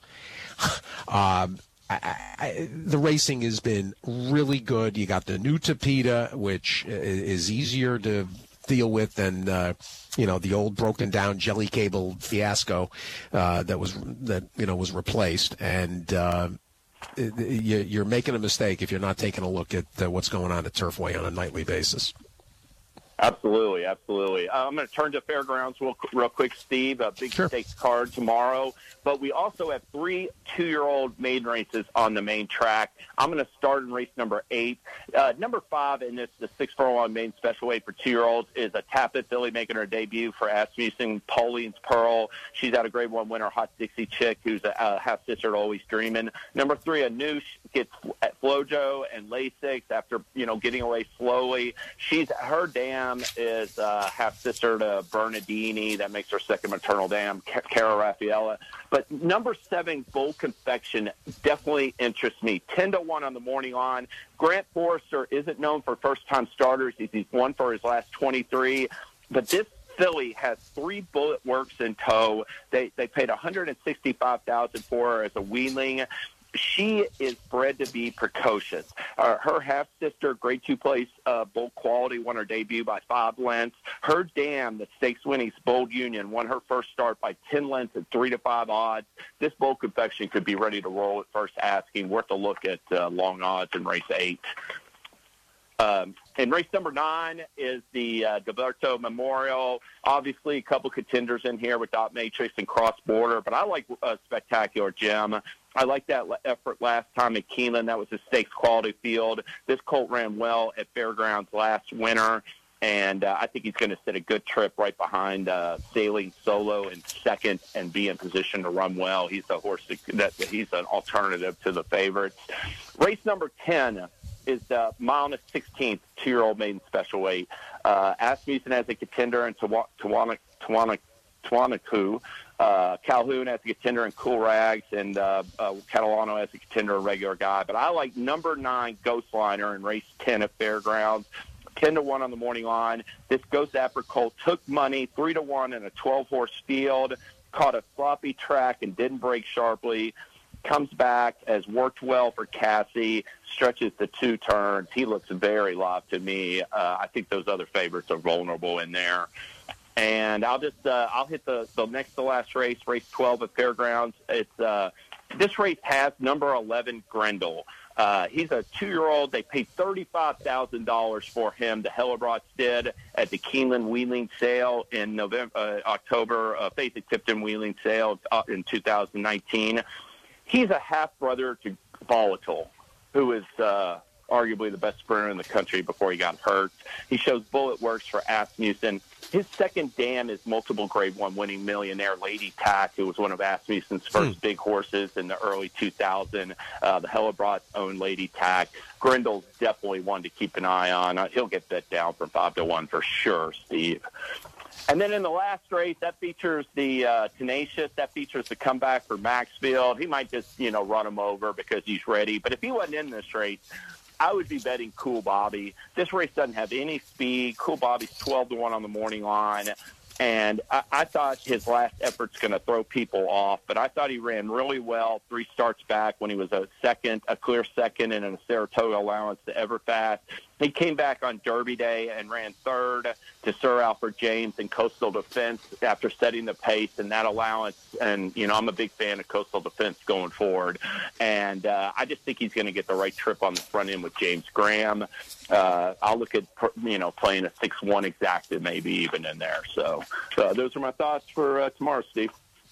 um, I, I, the racing has been really good. You got the new Tapeta, which is easier to deal with than uh, you know the old broken down jelly cable fiasco uh, that was that you know was replaced. And uh, you're making a mistake if you're not taking a look at uh, what's going on at Turfway on a nightly basis. Absolutely, absolutely. Uh, I'm going to turn to Fairgrounds real, real quick, Steve. A big Sure. stakes card tomorrow. But we also have three two-year-old maiden races on the main track. I'm going to start in race number eight. Uh, number five in this, the six furlong maiden special weight for two-year-olds is a Tapit filly making her debut for Asmussen, Pauline's Pearl. She's out of Grade One winner, Hot Dixie Chick, who's a, a half-sister to Always Dreamin'. Number three, Anoush gets at Flojo and Lasix after, you know, getting away slowly. She's her dam is uh, half-sister to Bernardini. That makes her second maternal dam, Cara Raffaella. But number seven, Bold Confection, definitely interests me. ten to one on the morning on. Grant Forrester isn't known for first-time starters. He's, he's won for his last twenty-three. But this filly has three Bullet Works in tow. They they paid one hundred sixty-five thousand dollars for her as a weanling. She is bred to be precocious. Uh, her half-sister, grade two place, uh, Bold Quality, won her debut by five lengths. Her dam, the stakes winning Bold Union, won her first start by ten lengths at three to five odds. This Bold Confection could be ready to roll at first asking. Worth a look at uh, long odds in race eight. Um, and race number nine is the uh, Gilberto Memorial. Obviously, a couple contenders in here with Dot Matrix and Cross Border, but I like uh, Spectacular Gem. I like that effort last time at Keeneland. That was a stakes quality field. This colt ran well at Fairgrounds last winter, and uh, I think he's going to set a good trip right behind uh, Sailing Solo in second and be in position to run well. He's a horse that, that he's an alternative to the favorites. Race number ten is the mile and a sixteenth two-year-old maiden special weight. Uh, Asmussen as a contender and Tawana Tawana Tawanakoo. Uh, Calhoun as a contender in Cool Rags, and uh, uh, Catalano as a contender, a regular guy. But I like number nine, Ghostliner, in race ten at Fairgrounds. ten to one on the morning line. This Ghost Zapper colt took money, three to one in a twelve-horse field, caught a sloppy track and didn't break sharply. Comes back, has worked well for Cassie, stretches the two turns. He looks very live to me. Uh, I think those other favorites are vulnerable in there. And I'll just uh, I'll hit the, the next to last race, race twelve at Fairgrounds. It's uh, this race has number eleven Grendel. Uh, he's a two-year-old. They paid thirty-five thousand dollars for him. The Hellebrotts did at the Keeneland Wheeling Sale in November, uh, October. Uh, Faith at Tipton Wheeling Sale uh, in two thousand nineteen. He's a half-brother to Volatile, who is uh, arguably the best sprinter in the country before he got hurt. He shows Bullet Works for Asmussen. His second dam is multiple Grade One winning millionaire Lady Tack, who was one of Asmussen's first mm. big horses in the early two thousands. Uh, the Hellebrotts own Lady Tack. Grendel's definitely one to keep an eye on. Uh, he'll get bet down from five to one for sure, Steve. And then in the last race, that features the uh, Tenacious. That features the comeback for Maxfield. He might just, you know, run him over because he's ready. But if he wasn't in this race, I would be betting Cool Bobby. This race doesn't have any speed. Cool Bobby's twelve to one on the morning line. And I, I thought his last effort's going to throw people off, but I thought he ran really well three starts back when he was a second, a clear second, and in a Saratoga allowance to Everfast. He came back on Derby Day and ran third to Sir Alfred James in Coastal Defense after setting the pace and that allowance. And, you know, I'm a big fan of Coastal Defense going forward. And uh, I just think he's going to get the right trip on the front end with James Graham. Uh, I'll look at, you know, playing a six one exacted maybe even in there. So uh, those are my thoughts for uh, tomorrow, Steve.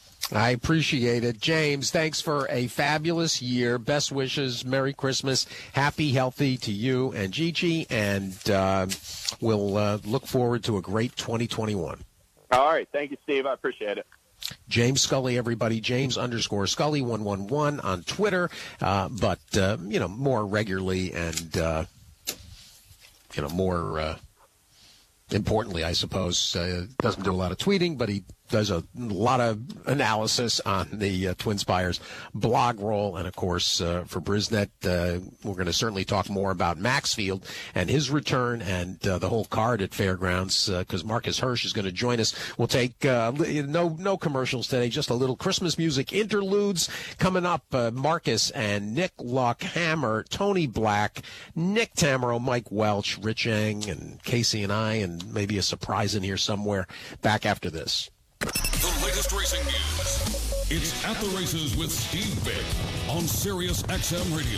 I appreciate it. James, thanks for a fabulous year. Best wishes. Merry Christmas. Happy, healthy to you and Gigi. And uh, we'll uh, look forward to a great twenty twenty-one. All right. Thank you, Steve. I appreciate it. James Scully, everybody. James underscore Scully one one one on Twitter, uh, but uh, you know, more regularly and uh, you know more uh, importantly, I suppose, uh, doesn't do a lot of tweeting, but he does a lot of analysis on the uh, Twin Spires blog roll. And, of course, uh, for Brisnet, uh, we're going to certainly talk more about Maxfield and his return and uh, the whole card at Fairgrounds because uh, Marcus Hirsch is going to join us. We'll take uh, no no commercials today, just a little Christmas music interludes coming up. Uh, Marcus and Nick Lockhammer, Tony Black, Nick Tamero, Mike Welch, Rich Eng, and Casey and I, and maybe a surprise in here somewhere. Back after this. The latest racing news. It's At the Races with Steve Vick on Sirius X M Radio.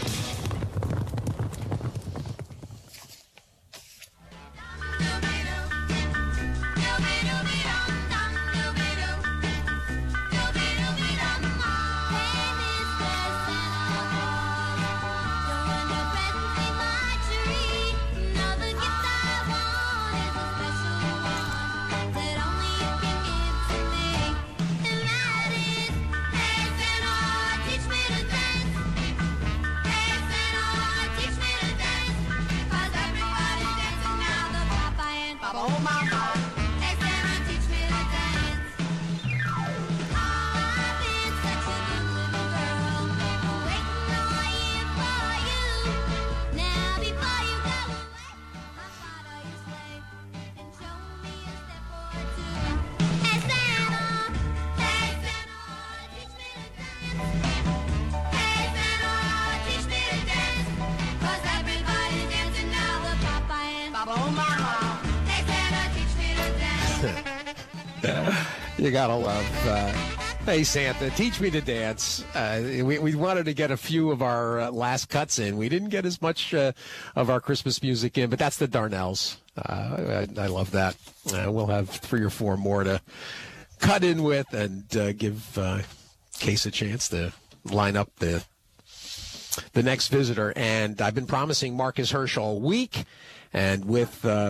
You gotta love, uh, hey, Santa, teach me to dance. Uh, we, we wanted to get a few of our uh, last cuts in. We didn't get as much uh, of our Christmas music in, but that's the Darnells. Uh, I, I love that. Uh, we'll have three or four more to cut in with and uh, give uh, Case a chance to line up the the next visitor. And I've been promising Marcus Hirsch all week, and with uh,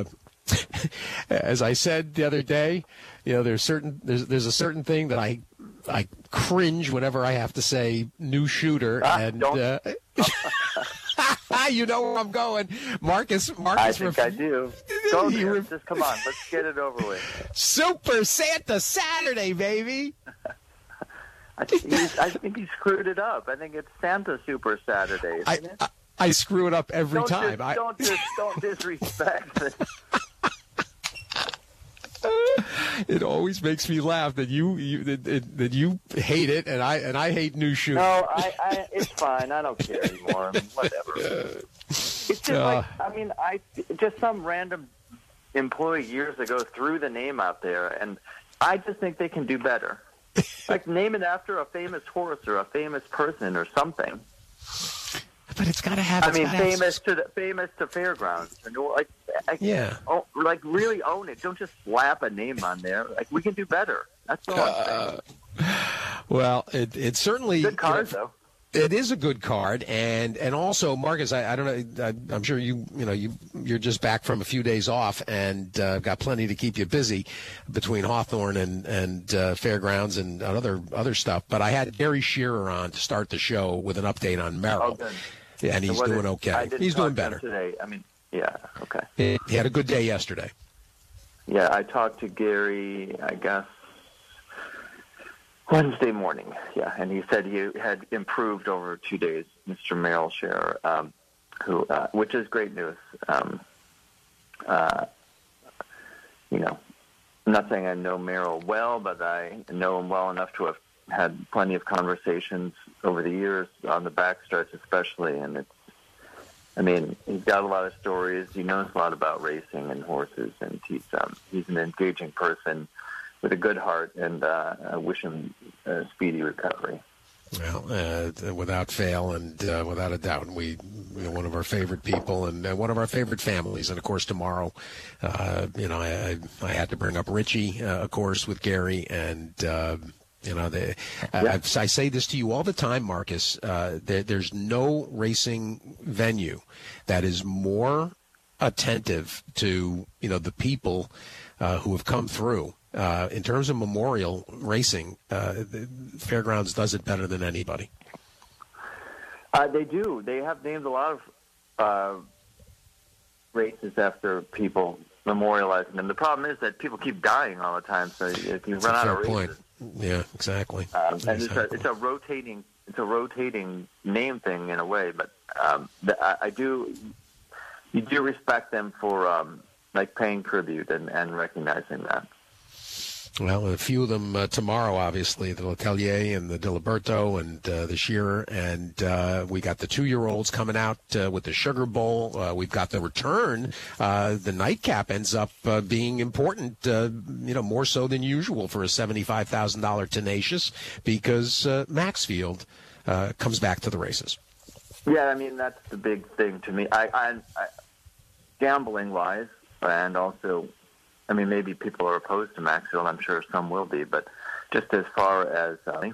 as I said the other day, you know, there's certain there's there's a certain thing that I I cringe whenever I have to say new shooter, ah, and uh, you know where I'm going, Marcus. Marcus, I think ref- I do. Go there. ref- Just come on, let's get it over with. Super Santa Saturday, baby. I think he's, I think he screwed it up. I think it's Santa Super Saturday. Isn't I, it? I I screw it up every don't time. Dis, I, don't dis, don't disrespect it. It always makes me laugh that you, you that, that you hate it and I and I hate new shoes. No, I, I it's fine. I don't care anymore. I mean, whatever. It's just Uh, like I mean, I just some random employee years ago threw the name out there, and I just think they can do better. Like name it after a famous horse or a famous person or something. But it's got to have. I it's mean, gotta famous have... to the famous to fairgrounds. And like, I, Yeah. Oh, like really own it. Don't just slap a name on there. Like we can do better. That's all I'm saying. Uh, well, it it certainly Good card you know, though. It is a good card, and and also Marcus, I, I don't know, I, I'm sure you you know you you're just back from a few days off and uh, got plenty to keep you busy between Hawthorne and and uh, Fairgrounds and other other stuff. But I had Gary Shearer on to start the show with an update on Merrill. Oh, good. Yeah, and he's So doing did, okay. He's doing better today. I mean, yeah, okay. He, he had a good day yesterday. Yeah, I talked to Gary, I guess, Wednesday morning. Yeah, and he said he had improved over two days, Mister Merrill Shearer, um, who, uh, which is great news. Um, uh, you know, I'm not saying I know Merrill well, but I know him well enough to have had plenty of conversations over the years on the backstretch especially, and it's, I mean, he's got a lot of stories. He knows a lot about racing and horses, and he's um, he's an engaging person with a good heart, and uh, I wish him a speedy recovery. Well, uh, without fail and uh, without a doubt, we you know, one of our favorite people and uh, one of our favorite families. And of course, tomorrow, uh, you know, I, I had to bring up Richie, uh, of course, with Gary, and uh, you know, they, yeah. I, I say this to you all the time, Marcus. Uh, there, there's no racing venue that is more attentive to you know the people uh, who have come through uh, in terms of memorial racing, uh, the Fairgrounds does it better than anybody. Uh, they do. They have named a lot of uh, races after people, memorializing them. The problem is that people keep dying all the time, so if you That's run a out fair of point. races, Yeah, exactly. um, and exactly. it's a it's a rotating it's a rotating name thing in a way. But um, the, I, I do you do respect them for um, like paying tribute and, and recognizing that. Well, a few of them uh, tomorrow, obviously, the Letellier and the Diliberto and uh, the Shearer. And uh, we got the two-year-olds coming out uh, with the Sugar Bowl. Uh, we've got the return. Uh, the nightcap ends up uh, being important, uh, you know, more so than usual for a seventy-five thousand dollars Tenacious because uh, Maxfield uh, comes back to the races. Yeah, I mean, that's the big thing to me. I, I, I gambling-wise, and also... I mean, maybe people are opposed to Maxfield. I'm sure some will be. But just as far as uh,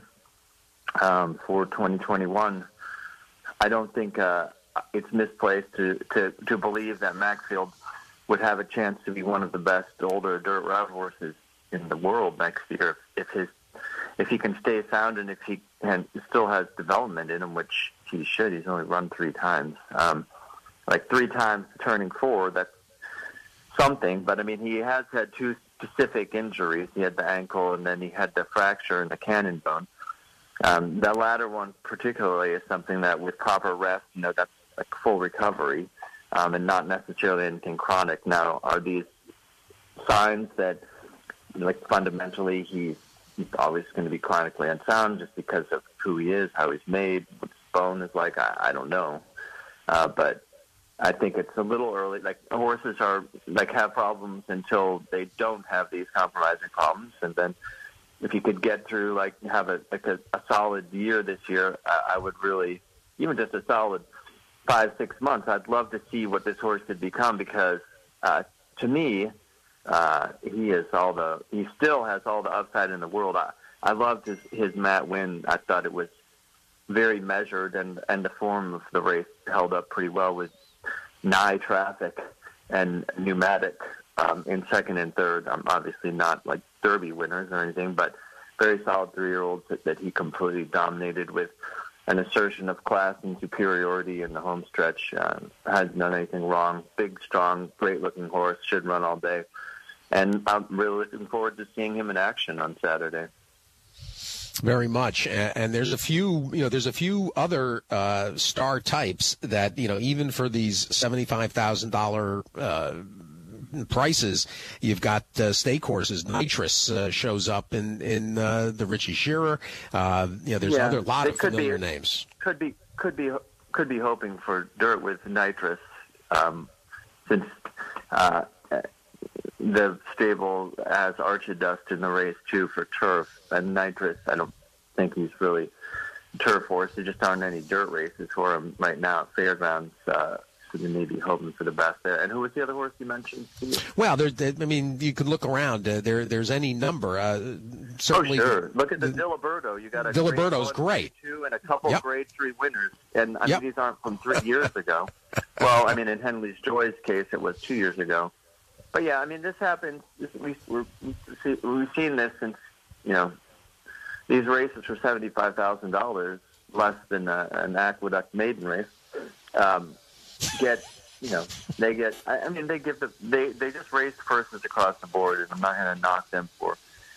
um, for twenty twenty-one, I don't think uh, it's misplaced to, to, to believe that Maxfield would have a chance to be one of the best older dirt route horses in the world next year if his if he can stay sound and if he can, still has development in him, which he should. He's only run three times. Um, like three times turning four, that's something, but I mean, he has had two specific injuries. He had the ankle, and then he had the fracture in the cannon bone. Um, the latter one, particularly, is something that, with proper rest, you know, that's like full recovery, um, and not necessarily anything chronic. Now, are these signs that, like, fundamentally, he's he's always going to be chronically unsound just because of who he is, how he's made, what his bone is like? I, I don't know, uh, but. I think it's a little early. Like horses are like have problems until they don't have these compromising problems, and then if you could get through like have a like a, a solid year this year, I, I would really even just a solid five six months. I'd love to see what this horse could become because uh, to me, uh, he is all the he still has all the upside in the world. I I loved his his Matt win. I thought it was very measured, and and the form of the race held up pretty well with. Nigh traffic and pneumatic um, in second and third. I'm obviously not like Derby winners or anything, but very solid three-year-olds that, that he completely dominated with an assertion of class and superiority in the home stretch. Uh, hasn't done anything wrong. Big, strong, great-looking horse. Should run all day. And I'm really looking forward to seeing him in action on Saturday. Very much, and there's a few, you know, there's a few other uh, star types that, you know, even for these seventy-five thousand dollars uh, prices, you've got uh, stake horses. Nitrous uh, shows up in in uh, the Richie Shearer. Uh, you know, there's yeah, other lot of familiar be, names. Could be, could be, could be hoping for dirt with Nitrous, um, since. Uh, The stable has Archidust in the race, too, for turf. And Nitrous, I don't think he's really a turf horse. There just aren't any dirt races for him right now at Fairgrounds. Uh, so they may be hoping for the best there. And who was the other horse you mentioned, Steve? Well, there, there, I mean, you could look around. Uh, there, There's any number. Uh, certainly, oh, sure. Look at the, the Diliberto. You got a Diliberto's great. Two and a couple yep. grade three winners. And I yep. mean, these aren't from three years ago. Well, I mean, in Henley's Joy's case, it was two years ago. But yeah, I mean, this happens. This, we, we're, we've seen this since, you know, these races for seventy-five thousand dollars, less than a, an Aqueduct maiden race, um, get, you know, they get. I, I mean, they give the they they just raise persons across the board, and I'm not going to knock them for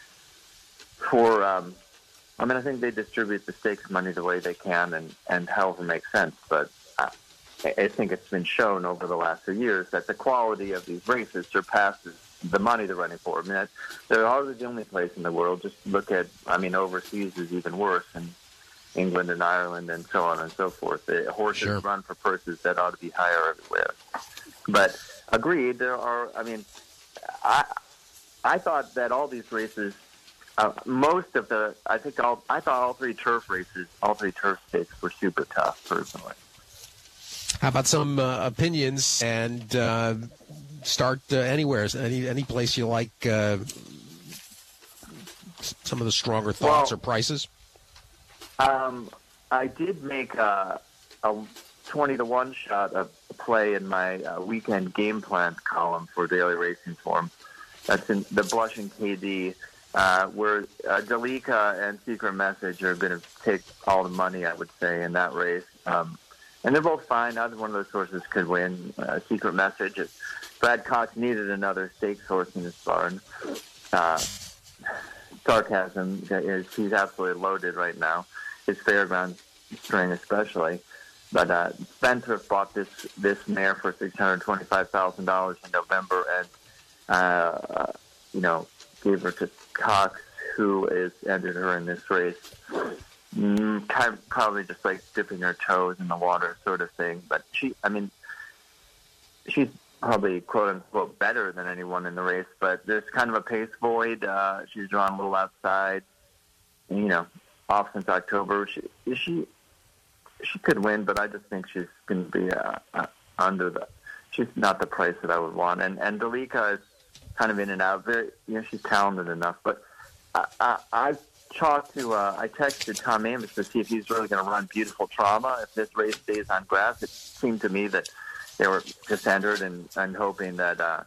for. Um, I mean, I think they distribute the stakes money the way they can, and and however makes sense, but. Uh, I think it's been shown over the last few years that the quality of these races surpasses the money they're running for. I mean, that, they're hardly the only place in the world. Just look at, I mean, overseas is even worse, in England and Ireland and so on and so forth. The horses sure. run for purses that ought to be higher everywhere. But agreed, there are, I mean, I I thought that all these races, uh, most of the, I think all, I thought all three turf races, all three turf stakes were super tough, personally. How about some uh, opinions and uh, start uh, anywhere, any any place you like, uh, some of the stronger thoughts well, or prices? Um, I did make a, a twenty to one shot of play in my uh, weekend game plan column for Daily Racing Form. That's in the Blushing K D, uh, where uh, Dalika and Secret Message are going to take all the money, I would say, in that race. Um, and they're both fine. Either one of those horses could win. Uh, Secret Message. Brad Cox needed another stakes horse in his barn. Uh, Sarcasm is he's absolutely loaded right now. His Fairgrounds string especially. But uh, Spencer bought this this mare for six hundred twenty-five thousand dollars in November, and uh, you know gave her to Cox, who is entered her in this race. Mm, kind of probably just like dipping her toes in the water, sort of thing. But she, I mean, she's probably quote unquote better than anyone in the race. But there's kind of a pace void. Uh, she's drawn a little outside. You know, off since October. She she. She could win, but I just think she's going to be uh, uh, under the. She's not the price that I would want, and and Dalika is kind of in and out. Very, you know, she's talented enough, but I, I, I've talked to. Uh, I texted Tom Amis to see if he's really going to run Beautiful Trauma if this race stays on grass. It seemed to me that they were just entered and, and hoping that uh,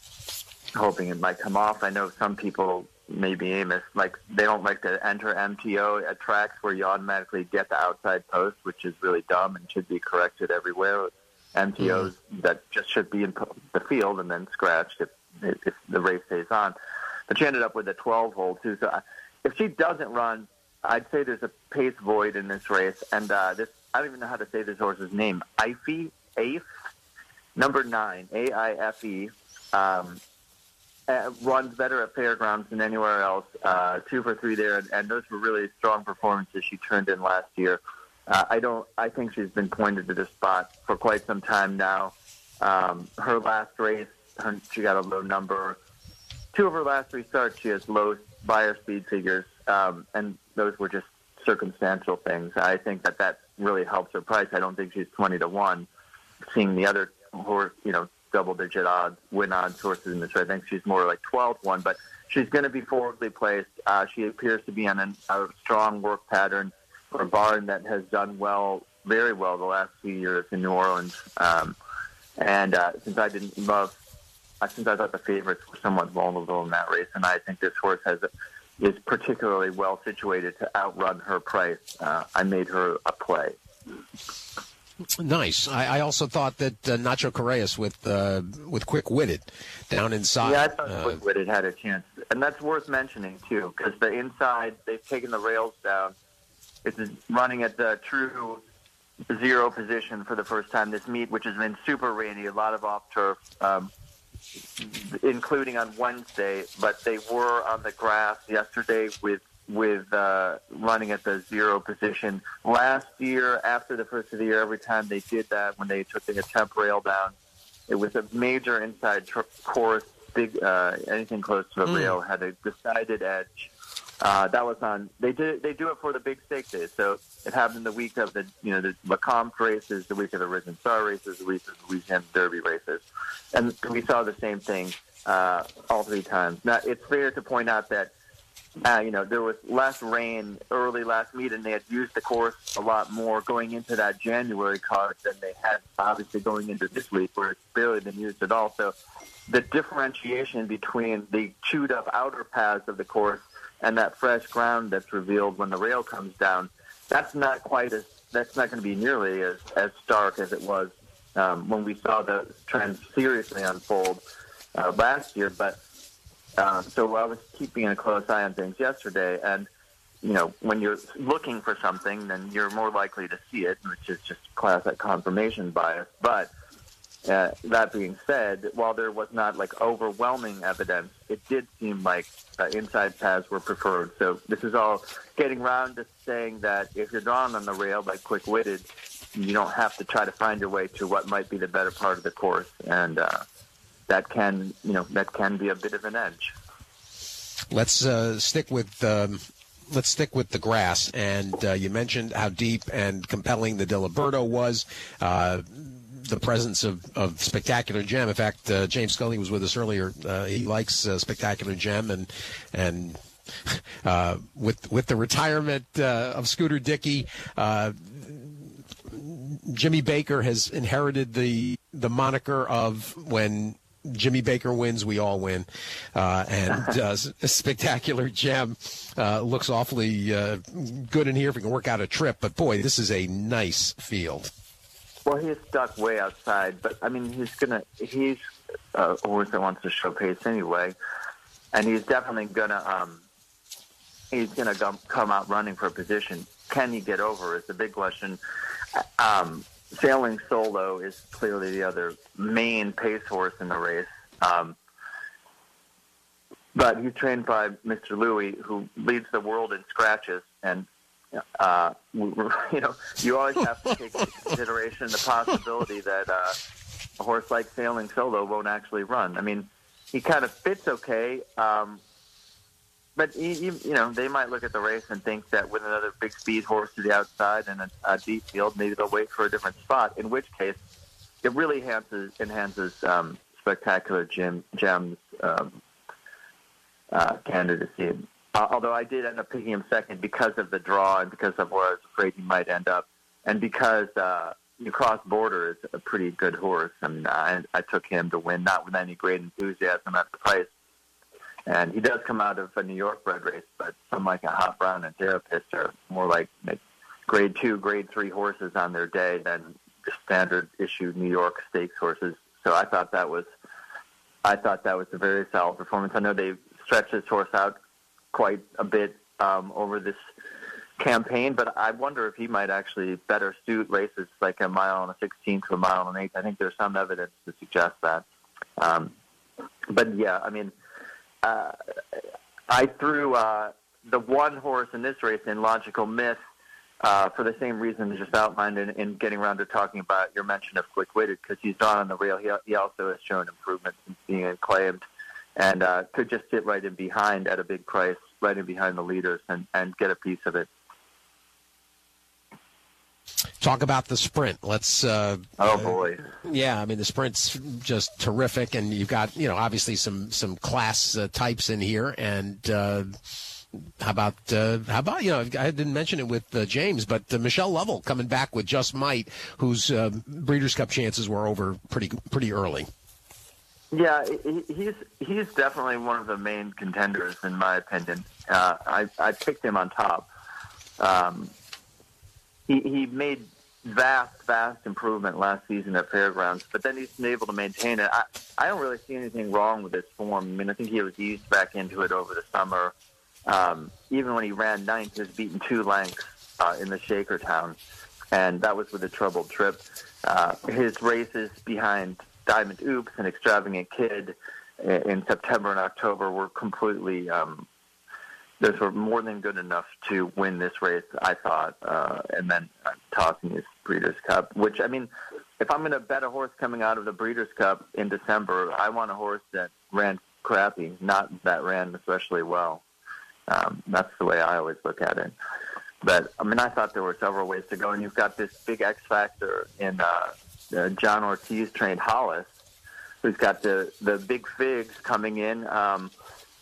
hoping it might come off. I know some people. Maybe Amos, like they don't like to enter M T O at tracks where you automatically get the outside post, which is really dumb and should be corrected everywhere. M T Os mm. that just should be in the field and then scratched if, if the race stays on. But she ended up with a twelve hole too. So if she doesn't run, I'd say there's a pace void in this race. And uh, this, I don't even know how to say this horse's name. Aiffe, Aiffe, number nine, A I F E. Um, Uh, runs better at Fairgrounds than anywhere else. Uh, two for three there, and, and those were really strong performances she turned in last year. Uh, I don't. I think she's been pointed to this spot for quite some time now. Um, her last race, her, she got a low number. Two of her last three starts, she has low buyer speed figures, um, and those were just circumstantial things. I think that that really helps her price. I don't think she's twenty to one. Seeing the other horse, you know. double-digit odds, win odds horses in this race. I think she's more like twelve to one, but she's going to be forwardly placed. Uh, she appears to be on an, a strong work pattern for a barn that has done well, very well the last few years in New Orleans. Um, and uh, since I didn't love, uh, since I thought the favorites were somewhat vulnerable in that race, and I think this horse has a, is particularly well situated to outrun her price, uh, I made her a play. Nice. I, I also thought that uh, Nacho Correas with uh, with Quick Witted down inside. Yeah, I thought uh, Quick Witted had a chance, and that's worth mentioning too, because the inside they've taken the rails down. It's running at the true zero position for the first time this meet, which has been super rainy, a lot of off turf, um, including on Wednesday. But they were on the grass yesterday with. with uh, running at the zero position. Last year, after the first of the year, every time they did that, when they took the temp rail down, it was a major inside tr- course, big, uh, anything close to a mm. rail had a decided edge. Uh, that was on, they did they do it for the big stake days. So it happened the week of the, you know, the Lecomte races, the week of the Risen Star races, the week of the Louisiana Derby races. And we saw the same thing uh, all three times. Now, it's fair to point out that Uh, you know, there was less rain early last meet, and they had used the course a lot more going into that January card than they had, obviously, going into this week, where it's barely been used at all. So the differentiation between the chewed-up outer paths of the course and that fresh ground that's revealed when the rail comes down, that's not quite as, that's not going to be nearly as, as stark as it was um, when we saw the trend seriously unfold uh, last year. But Um, so I was keeping a close eye on things yesterday, and, you know, when you're looking for something, then you're more likely to see it, which is just classic confirmation bias. But uh, that being said, while there was not, like, overwhelming evidence, it did seem like uh, inside paths were preferred. So this is all getting around to saying that if you're drawn on the rail, like Quick-Witted, you don't have to try to find your way to what might be the better part of the course. And, uh, That can, you know, that can be a bit of an edge. Let's uh, stick with um, let's stick with the grass. And uh, you mentioned how deep and compelling the Diliberto was. Uh, the presence of, of Spectacular Gem. In fact, uh, James Scully was with us earlier. Uh, he likes uh, Spectacular Gem, and and uh, with with the retirement uh, of Scooter Dickey. Uh, Jimmy Baker has inherited the the moniker of when Jimmy Baker wins, we all win. Uh, and uh, Spectacular Gem uh, looks awfully uh, good in here if we can work out a trip. But, boy, this is a nice field. Well, he's stuck way outside. But, I mean, he's going to – he's a horse that wants to show pace anyway. And he's definitely going to um, – he's going to come out running for a position. Can he get over is the big question. Um Sailing Solo is clearly the other main pace horse in the race. Um, but he's trained by Mister Louis, who leads the world in scratches. And, uh, you know, you always have to take into consideration the possibility that uh, a horse like Sailing Solo won't actually run. I mean, he kind of fits okay. Um, But, you know, they might look at the race and think that with another big speed horse to the outside and a, a deep field, maybe they'll wait for a different spot, in which case it really enhances, enhances um, Spectacular Gem, Gem's um, uh, candidacy. Uh, although I did end up picking him second because of the draw and because of where I was afraid he might end up. And because uh, Cross Border is a pretty good horse. I mean, I, I took him to win, not with any great enthusiasm at the price. And he does come out of a New York bred race, but some like a Hot Brown and Therapist are more like grade two, grade three horses on their day than the standard issue New York stakes horses. So I thought that was, I thought that was a very solid performance. I know they've stretched this horse out quite a bit um, over this campaign, but I wonder if he might actually better suit races like a mile and a sixteenth to a mile and an eighth. I think there's some evidence to suggest that. Um, but yeah, I mean. Uh, I threw uh, the one horse in this race in Logical Myth uh, for the same reason just outlined in, in getting around to talking about your mention of Quick Witted, because he's drawn on the rail. He, he also has shown improvement since being acclaimed and uh, could just sit right in behind at a big price, right in behind the leaders and, and get a piece of it. Talk about the sprint. Let's. Uh, oh boy. Uh, yeah, I mean the sprint's just terrific, and you've got you know obviously some some class uh, types in here. And uh, how about uh, how about you know I didn't mention it with uh, James, but uh, Michelle Lovell coming back with Just Might, whose uh, Breeders' Cup chances were over pretty pretty early. Yeah, he's he's definitely one of the main contenders in my opinion. Uh, I I picked him on top. Um, He, he made vast, vast improvement last season at Fairgrounds, but then he's been able to maintain it. I, I don't really see anything wrong with his form. I mean, I think he was eased back into it over the summer. Um, even when he ran ninth, he was beaten two lengths uh, in the Shakertown, and that was with a troubled trip. Uh, his races behind Diamond Oops and Extravagant Kid in September and October were completely um, those were more than good enough to win this race, I thought, uh, and then uh, tossing his Breeders' Cup, which, I mean, if I'm going to bet a horse coming out of the Breeders' Cup in December, I want a horse that ran crappy, not that ran especially well. Um, that's the way I always look at it. But, I mean, I thought there were several ways to go, and you've got this big X factor in uh, uh, John Ortiz-trained Hollis, who's got the, the big figs coming in. Um,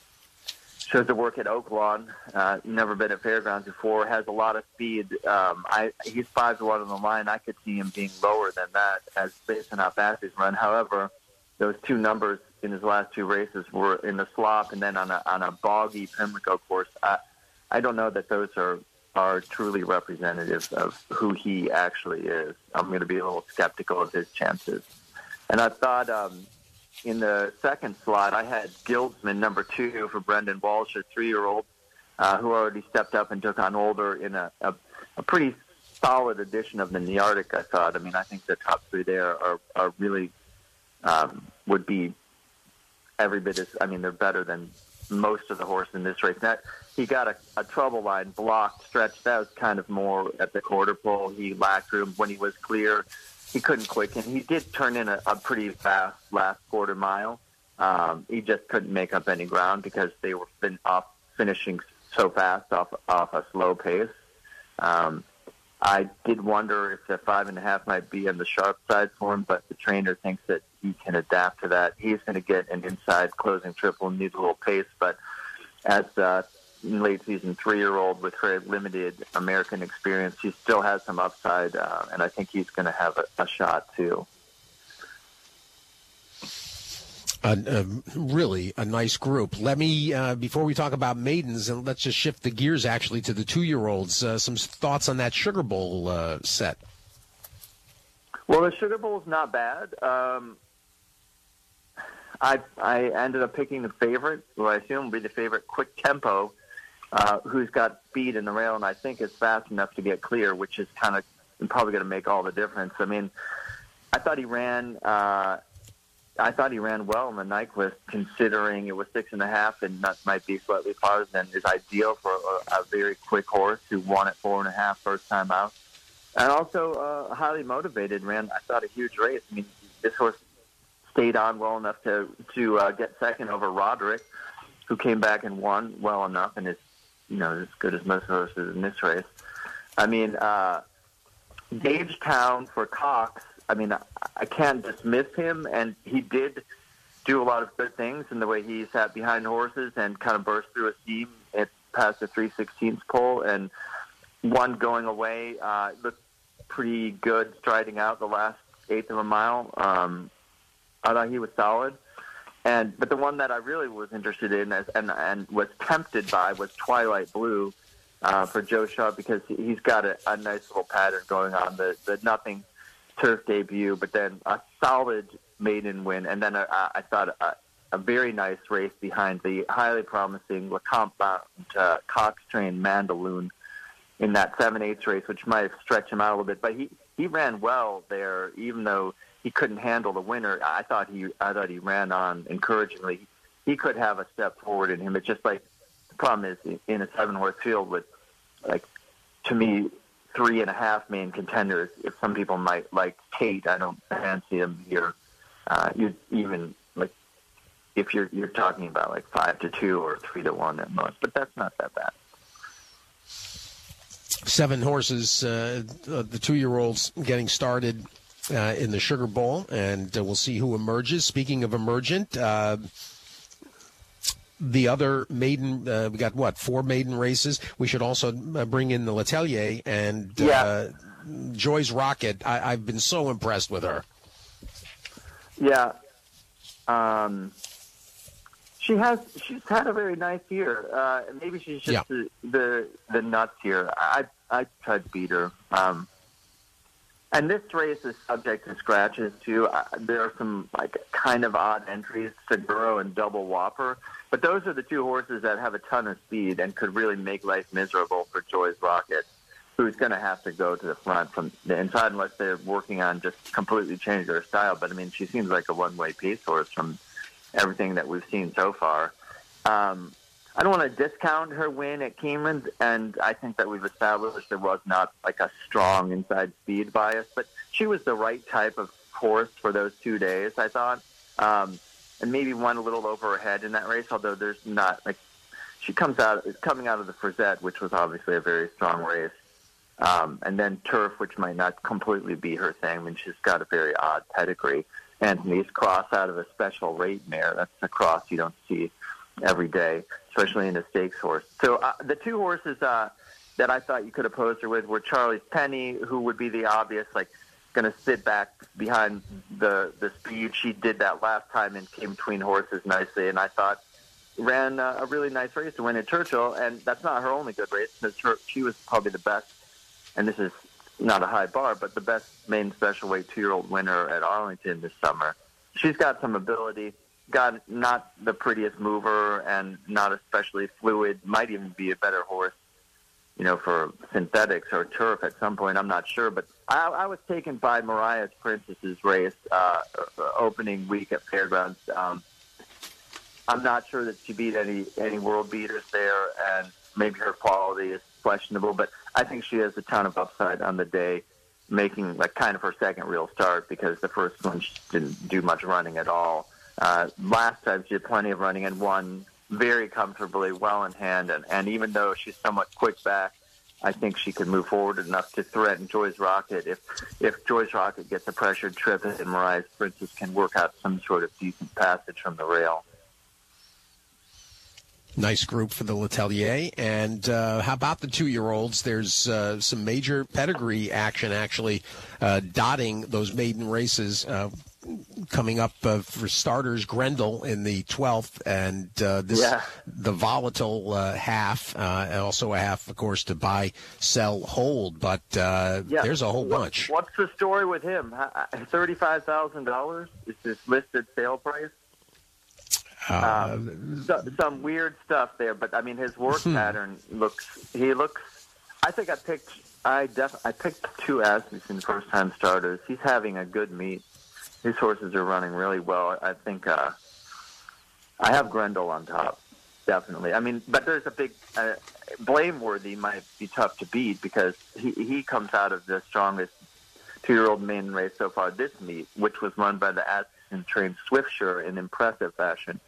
shows the work at Oaklawn, uh, never been at Fairgrounds before, has a lot of speed. Um, I, he's five to one on the line. I could see him being lower than that as based on how fast he's run. However, those two numbers in his last two races were in the slop and then on a, on a boggy Pimlico course. I, I don't know that those are, are truly representative of who he actually is. I'm going to be a little skeptical of his chances. And I thought, um, in the second slot, I had Guildsman, number two, for Brendan Walsh, a three-year-old uh, who already stepped up and took on Older in a, a, a pretty solid edition of the Nearctic, I thought. I mean, I think the top three there are, are really um, would be every bit as, I mean, they're better than most of the horse in this race. That he got a, a trouble line blocked, stretched. That was kind of more at the quarter pole. He lacked room when he was clear. He couldn't quicken. He did turn in a, a pretty fast last quarter mile. Um, he just couldn't make up any ground because they were fin- off finishing so fast off off a slow pace. Um, I did wonder if the five and a half might be on the sharp side for him, but the trainer thinks that he can adapt to that. He's going to get an inside closing triple and need a little pace, but as a late season three-year-old with very limited American experience, he still has some upside, uh, and I think he's going to have a, a shot too. A, a, really a nice group. Let me, uh, before we talk about maidens, and let's just shift the gears actually to the two-year-olds. Uh, some thoughts on that Sugar Bowl uh, set. Well, the Sugar Bowl is not bad. Um, I I ended up picking the favorite, who I assume will be the favorite, Quick Tempo, uh, who's got speed in the rail, and I think is fast enough to get clear, which is kind of probably going to make all the difference. I mean, I thought he ran. Uh, I thought he ran well in the Nyquist, considering it was six and a half, and that might be slightly farther than is ideal for a, a very quick horse who won at four and a half first time out, and also uh, highly motivated. Ran, I thought, a huge race. I mean, this horse stayed on well enough to to uh, get second over Roderick, who came back and won well enough, and is you know as good as most horses in this race. I mean, uh, Gagetown for Cox. I mean, I can't dismiss him, and he did do a lot of good things in the way he sat behind horses and kind of burst through a seam at past the three sixteenths pole, and one going away uh, looked pretty good striding out the last eighth of a mile. Um, I thought he was solid, and but the one that I really was interested in as, and and was tempted by was Twilight Blue uh, for Joe Shaw, because he's got a, a nice little pattern going on. The the nothing turf debut, but then a solid maiden win, and then a, a, I thought a, a very nice race behind the highly promising LeCompte uh, Cox trained Mandaloon in that seven eighths race, which might have stretched him out a little bit. But he, he ran well there, even though he couldn't handle the winner. I thought he I thought he ran on encouragingly. He could have a step forward in him. It's just like the problem is in a seven horse field with, like, to me, three and a half main contenders. If some people might like Tate, I don't fancy him here. Uh, you even like if you're you're talking about like five to two or three to one at most, but that's not that bad. Seven horses, uh, the two-year-olds getting started uh, in the Sugar Bowl, and uh, we'll see who emerges. Speaking of emergent, uh, the other maiden, uh, we got, what, four maiden races? We should also uh, bring in the Letelier and yeah. uh, Joy's Rocket. I, I've been so impressed with her. Yeah. Um, she has, she's had a very nice year. Uh, maybe she's just yeah. the, the the nuts here. I I tried to beat her. Um, and this race is subject to scratches, too. Uh, there are some, like, kind of odd entries, Seguro and Double Whopper. But those are the two horses that have a ton of speed and could really make life miserable for Joy's Rocket, who's going to have to go to the front from the inside unless they're working on just completely changing their style. But, I mean, she seems like a one-way pace horse from everything that we've seen so far. Um, I don't want to discount her win at Keeneland, and I think that we've established there was not like a strong inside speed bias, but she was the right type of horse for those two days, I thought, um, and maybe went a little over her head in that race, although there's not, like, she comes out, coming out of the Frizette, which was obviously a very strong race, um, and then Turf, which might not completely be her thing. I mean, she's got a very odd pedigree. Anthony's cross out of a special rate mare. That's a cross you don't see every day, especially in a stakes horse. So uh, the two horses uh, that I thought you could have posed her with were Charlie's Penny, who would be the obvious, like, going to sit back behind the the speed. She did that last time and came between horses nicely, and I thought ran uh, a really nice race to win at Churchill, and that's not her only good race, because her, she was probably the best, and this is not a high bar, but the best main special weight two-year-old winner at Arlington this summer. She's got some ability. Got not the prettiest mover and not especially fluid. Might even be a better horse, you know, for synthetics or turf at some point. I'm not sure, but I, I was taken by Mariah's Princess's race uh, opening week at Fairgrounds. Um, I'm not sure that she beat any any world beaters there, and maybe her quality is questionable. But I think she has a ton of upside on the day, making like kind of her second real start, because the first one she didn't do much running at all. Uh, last time she did plenty of running and won very comfortably, well in hand. And, and even though she's somewhat quick back, I think she could move forward enough to threaten Joy's Rocket. If if Joy's Rocket gets a pressured trip and Mariah's Princess can work out some sort of decent passage from the rail. Nice group for the Letellier. And uh, how about the two-year-olds? There's uh, some major pedigree action actually uh, dotting those maiden races. Uh, coming up uh, for starters, Grendel in the twelfth, and uh, this yeah. the volatile uh, half, uh, and also a half, of course, to buy, sell, hold. But uh, yeah. there's a whole what, bunch. What's the story with him? thirty-five thousand dollars is his listed sale price? Uh, um, so, some weird stuff there, but I mean, his work pattern looks. He looks. I think I picked. I def. I picked two Asmussen first-time starters. He's having a good meet. His horses are running really well. I think uh, I have Grendel on top, definitely. I mean, but there's a big uh, Blameworthy might be tough to beat because he he comes out of the strongest two-year-old maiden race so far this meet, which was run by the Asmussen-trained Swiftsure in impressive fashion.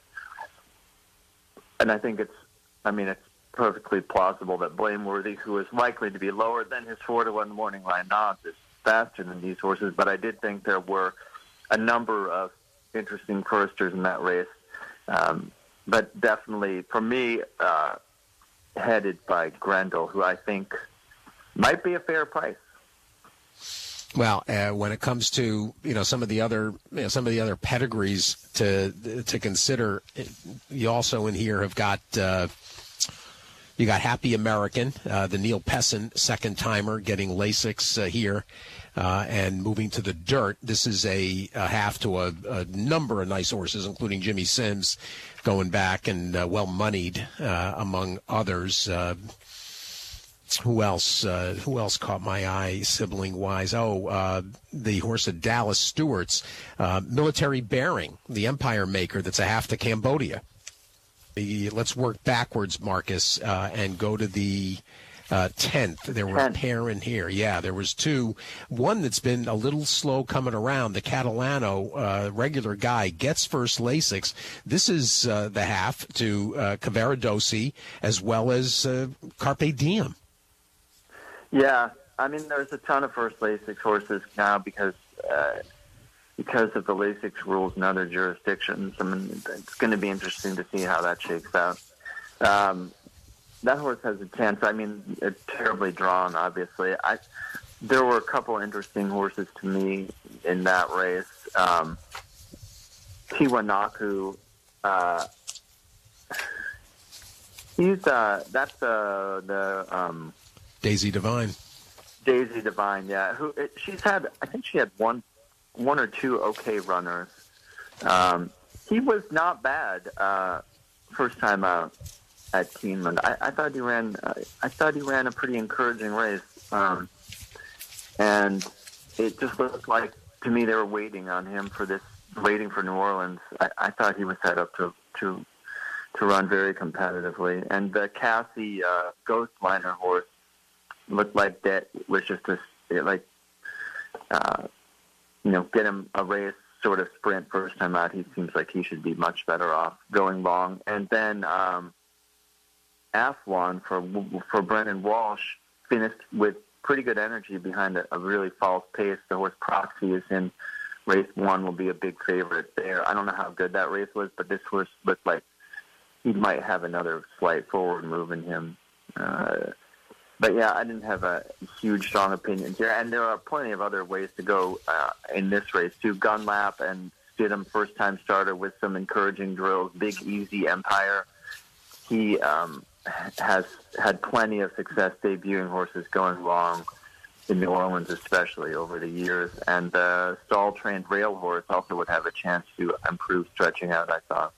And I think it's, I mean, it's perfectly plausible that Blameworthy, who is likely to be lower than his four to one morning line odds, is faster than these horses. But I did think there were a number of interesting firsters in that race. Um, but definitely, for me, uh, headed by Grendel, who I think might be a fair price. Well, uh, when it comes to you know some of the other you know, some of the other pedigrees to to consider, you also in here have got uh, you got Happy American, uh, the Neil Pessin second timer getting Lasix uh, here. Uh, and moving to the dirt, this is a, a half to a, a number of nice horses, including Jimmy Sims, going back and uh, well moneyed uh, among others. Uh, who else? Uh, who else caught my eye, sibling wise? Oh, uh, the horse of Dallas Stewart's uh, Military Bearing, the Empire Maker. That's a half to Cambodia. The, let's work backwards, Marcus, uh, and go to the. Uh, tenth. There were a pair in here. Yeah, there was two. One that's been a little slow coming around. The Catalano uh, regular guy gets first Lasix. This is uh, the half to uh, Cavaradossi as well as uh, Carpe Diem. Yeah, I mean, there's a ton of first Lasix horses now because uh, because of the Lasix rules in other jurisdictions. I mean, it's going to be interesting to see how that shakes out. Um, That horse has a chance. I mean, it's terribly drawn, obviously. I, there were a couple interesting horses to me in that race. Um, Tiwanaku, uh, he's, uh, that's uh, the... Um, Daisy Divine. Daisy Divine, yeah. Who it, She's had, I think she had one one or two okay runners. Um, he was not bad uh, first time out at Keeneland. I, I thought he ran. Uh, I thought he ran a pretty encouraging race, um, and it just looked like to me they were waiting on him for this, waiting for New Orleans. I, I thought he was set up to to to run very competitively, and the Cassie uh, Ghostliner horse looked like that was just a like uh, you know get him a race sort of sprint first time out. He seems like he should be much better off going long, and then. Um, Afwan for for Brendan Walsh finished with pretty good energy behind a, a really false pace. The horse Proxy is in race one, will be a big favorite there. I don't know how good that race was, but this horse looked like he might have another slight forward move in him. Uh, but yeah, I didn't have a huge strong opinion here, and there are plenty of other ways to go uh, in this race too. Gunlap and Stidham, first time starter with some encouraging drills. Big Easy Empire. He um, has had plenty of success debuting horses going long in New Orleans, especially over the years. And the stall-trained rail horse also would have a chance to improve stretching out, I thought.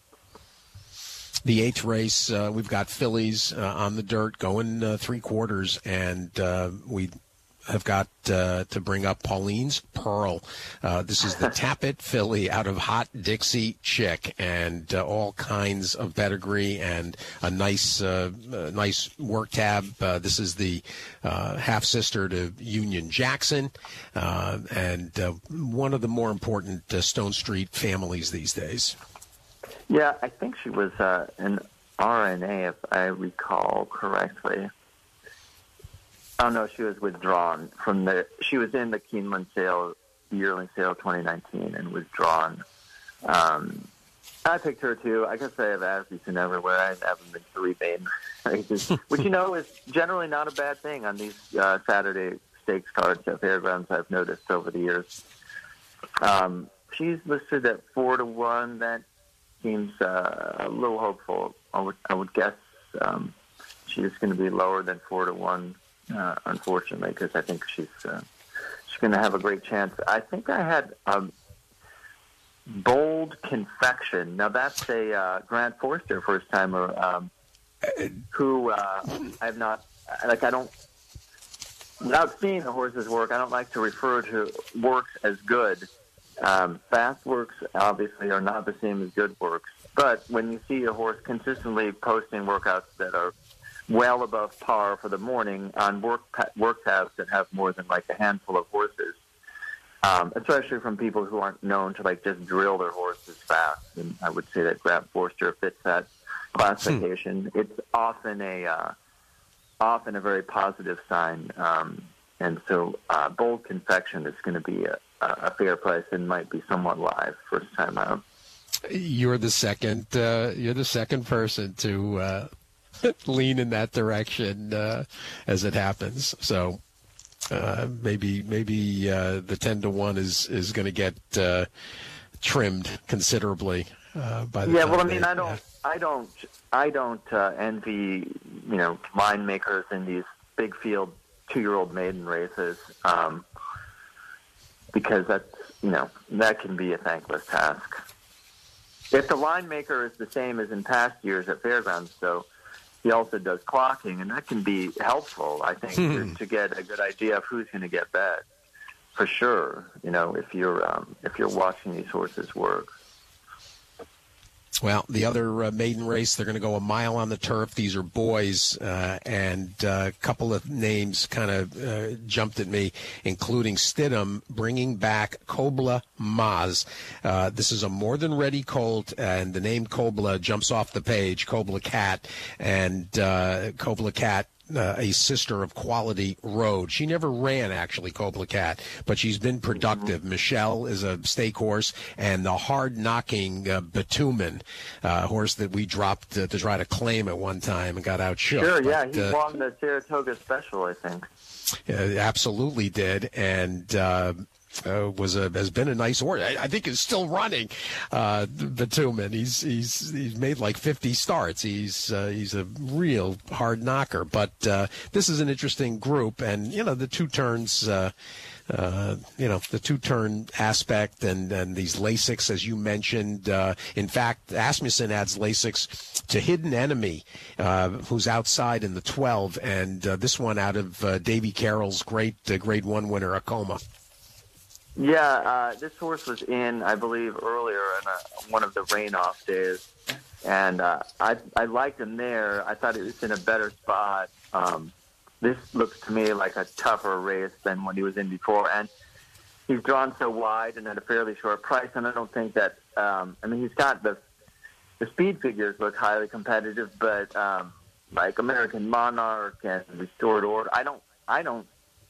The eighth race, uh, we've got fillies uh, on the dirt going uh, three quarters, and uh, we have got uh, to bring up Pauline's Pearl. Uh, this is the Tappet filly out of Hot Dixie Chick, and uh, all kinds of pedigree and a nice, uh, uh, nice work tab. Uh, this is the uh, half sister to Union Jackson, uh, and uh, one of the more important uh, Stone Street families these days. Yeah, I think she was uh, an R N A, if I recall correctly. Oh, no, she was withdrawn from the, she was in the Keeneland sale, yearling sale twenty nineteen, and withdrawn. Um, I picked her too. I guess I have Asmussen everywhere. I haven't been three maiden races, which you know is generally not a bad thing on these uh, Saturday stakes cards at fairgrounds. I've noticed over the years. Um, she's listed at four to one. That seems uh, a little hopeful. I would, I would guess um, she's going to be lower than four to one, uh, unfortunately, because I think she's uh, she's going to have a great chance. I think I had. Um, Bold Confection. Now that's a uh, Grant Forster first timer um, who uh, I have not like. I don't without seeing the horse's work. I don't like to refer to works as good. Um, fast works obviously are not the same as good works. But when you see a horse consistently posting workouts that are well above par for the morning on work work tabs that have more than like a handful of horses. Um, especially from people who aren't known to like just drill their horses fast, and I would say that Grant Forster fits that classification. Hmm. It's often a uh, often a very positive sign, um, and so uh, Bold Confection is going to be a, a fair price and might be somewhat live first time out. You're the second. Uh, you're the second person to uh, lean in that direction uh, as it happens. So. Uh, maybe maybe uh, the ten to one is, is going to get uh, trimmed considerably uh, by the yeah. time Well, I mean, they, I don't, uh, I don't, I don't uh, envy you know line makers in these big field two year old maiden races um, because that's you know that can be a thankless task. If the line maker is the same as in past years at fairgrounds, though. He also does clocking, and that can be helpful, I think, hmm. to, to get a good idea of who's going to get bet. For sure, you know, if you're um, if you're watching these horses work. Well, the other uh, maiden race, they're going to go a mile on the turf. These are boys, uh, and uh, a couple of names kind of uh, jumped at me, including Stidham bringing back Kobla Maz. Uh, this is a more than ready colt, and the name Kobla jumps off the page, Kobla Cat, and uh, Kobla Cat. Uh, a sister of Quality Road. She never ran, actually, Kobla Cat, but she's been productive. Mm-hmm. Michelle is a stake horse, and the hard-knocking uh, Bitumen, uh, horse that we dropped uh, to try to claim at one time and got outshook. Sure, but, yeah, he uh, won the Saratoga Special, I think. Uh, absolutely did, and uh, uh, was a has been a nice horse. I, I think is still running. Uh, Bitumen, he's he's he's made like fifty starts. He's uh, he's a real hard knocker. But uh, this is an interesting group, and you know the two turns. Uh, Uh, you know, the two-turn aspect and, and these Lasix, as you mentioned. Uh, in fact, Asmussen adds Lasix to Hidden Enemy, uh, who's outside in the twelve, and uh, this one out of uh, Davy Carroll's great uh, Grade One winner, Acoma. Yeah, uh, this horse was in, I believe, earlier in a, one of the rain-off days, and uh, I I liked him there. I thought it was in a better spot. Um, This looks to me like a tougher race than what he was in before, and he's drawn so wide and at a fairly short price. And I don't think that um, I mean he's got the the speed figures look highly competitive, but um, like American Monarch and Restored Order, I don't I don't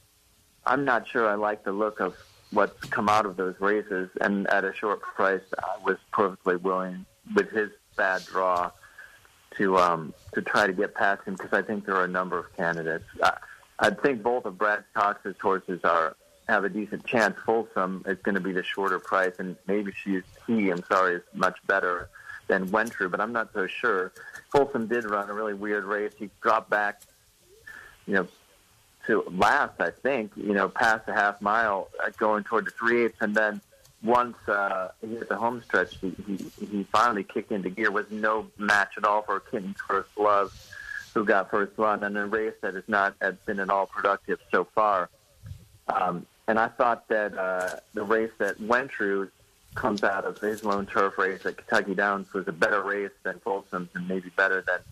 I'm not sure I like the look of what's come out of those races. And at a short price, I was perfectly willing with his bad draw to um, to try to get past him because I think there are a number of candidates. I, I think both of Brad Cox's horses are have a decent chance. Folsom is going to be the shorter price, and maybe she's he, I'm sorry, is much better than Wentru, but I'm not so sure. Folsom did run a really weird race. He dropped back, you know, to last, I think, you know, past the half mile, uh, going toward the three-eighths, and then once uh, he hit the home stretch, he, he he finally kicked into gear with no match at all for Kitten's First Love, who got first run in a race that has not has been at all productive so far. Um, and I thought that uh, the race that Wentru comes out of his lone turf race at Kentucky Downs was a better race than Folsom's and maybe better than